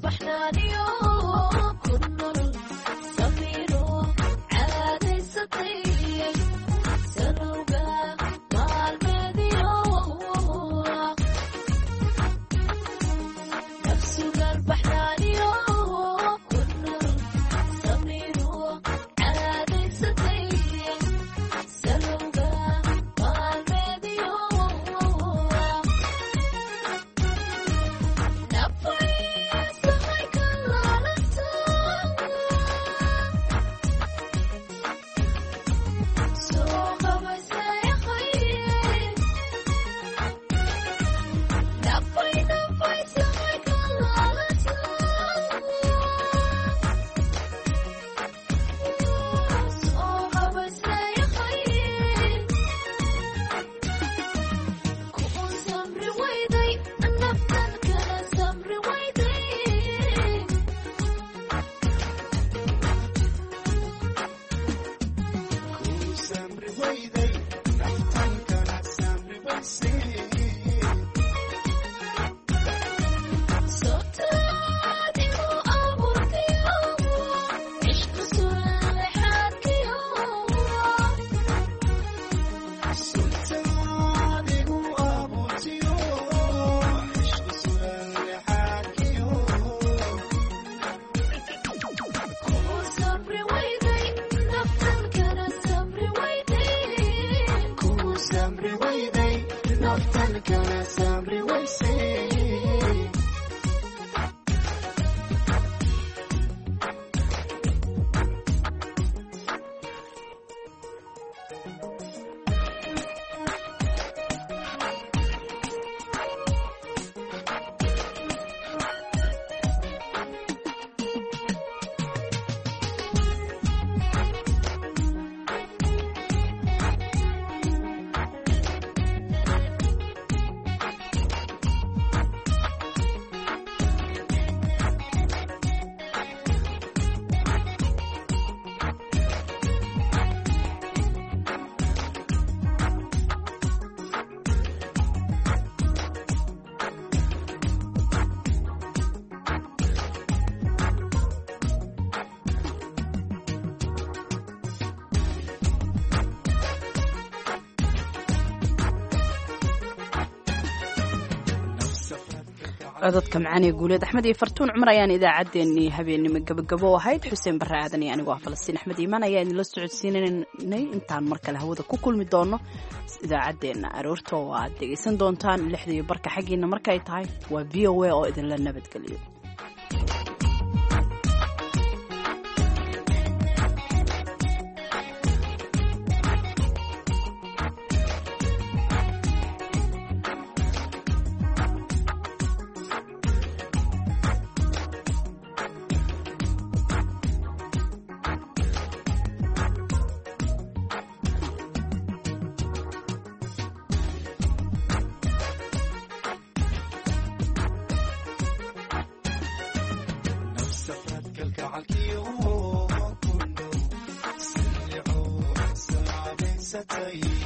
codadka macaanee guuleed axmed iyo fartuun cumar ayaan idaacaddeenii habeennimo gabagabo ahayd xuseen barre aadan iyo anigu waa falastiin axmed iimaan ayaa idinla socodsiinanay intaan mar kale hawada ku kulmi doono idaacaddeenna aroorta oo aad dhegaysan doontaan lixda iyo barka xaggiina markay tahay waa v o a oo idinla nabadgeliyo tell you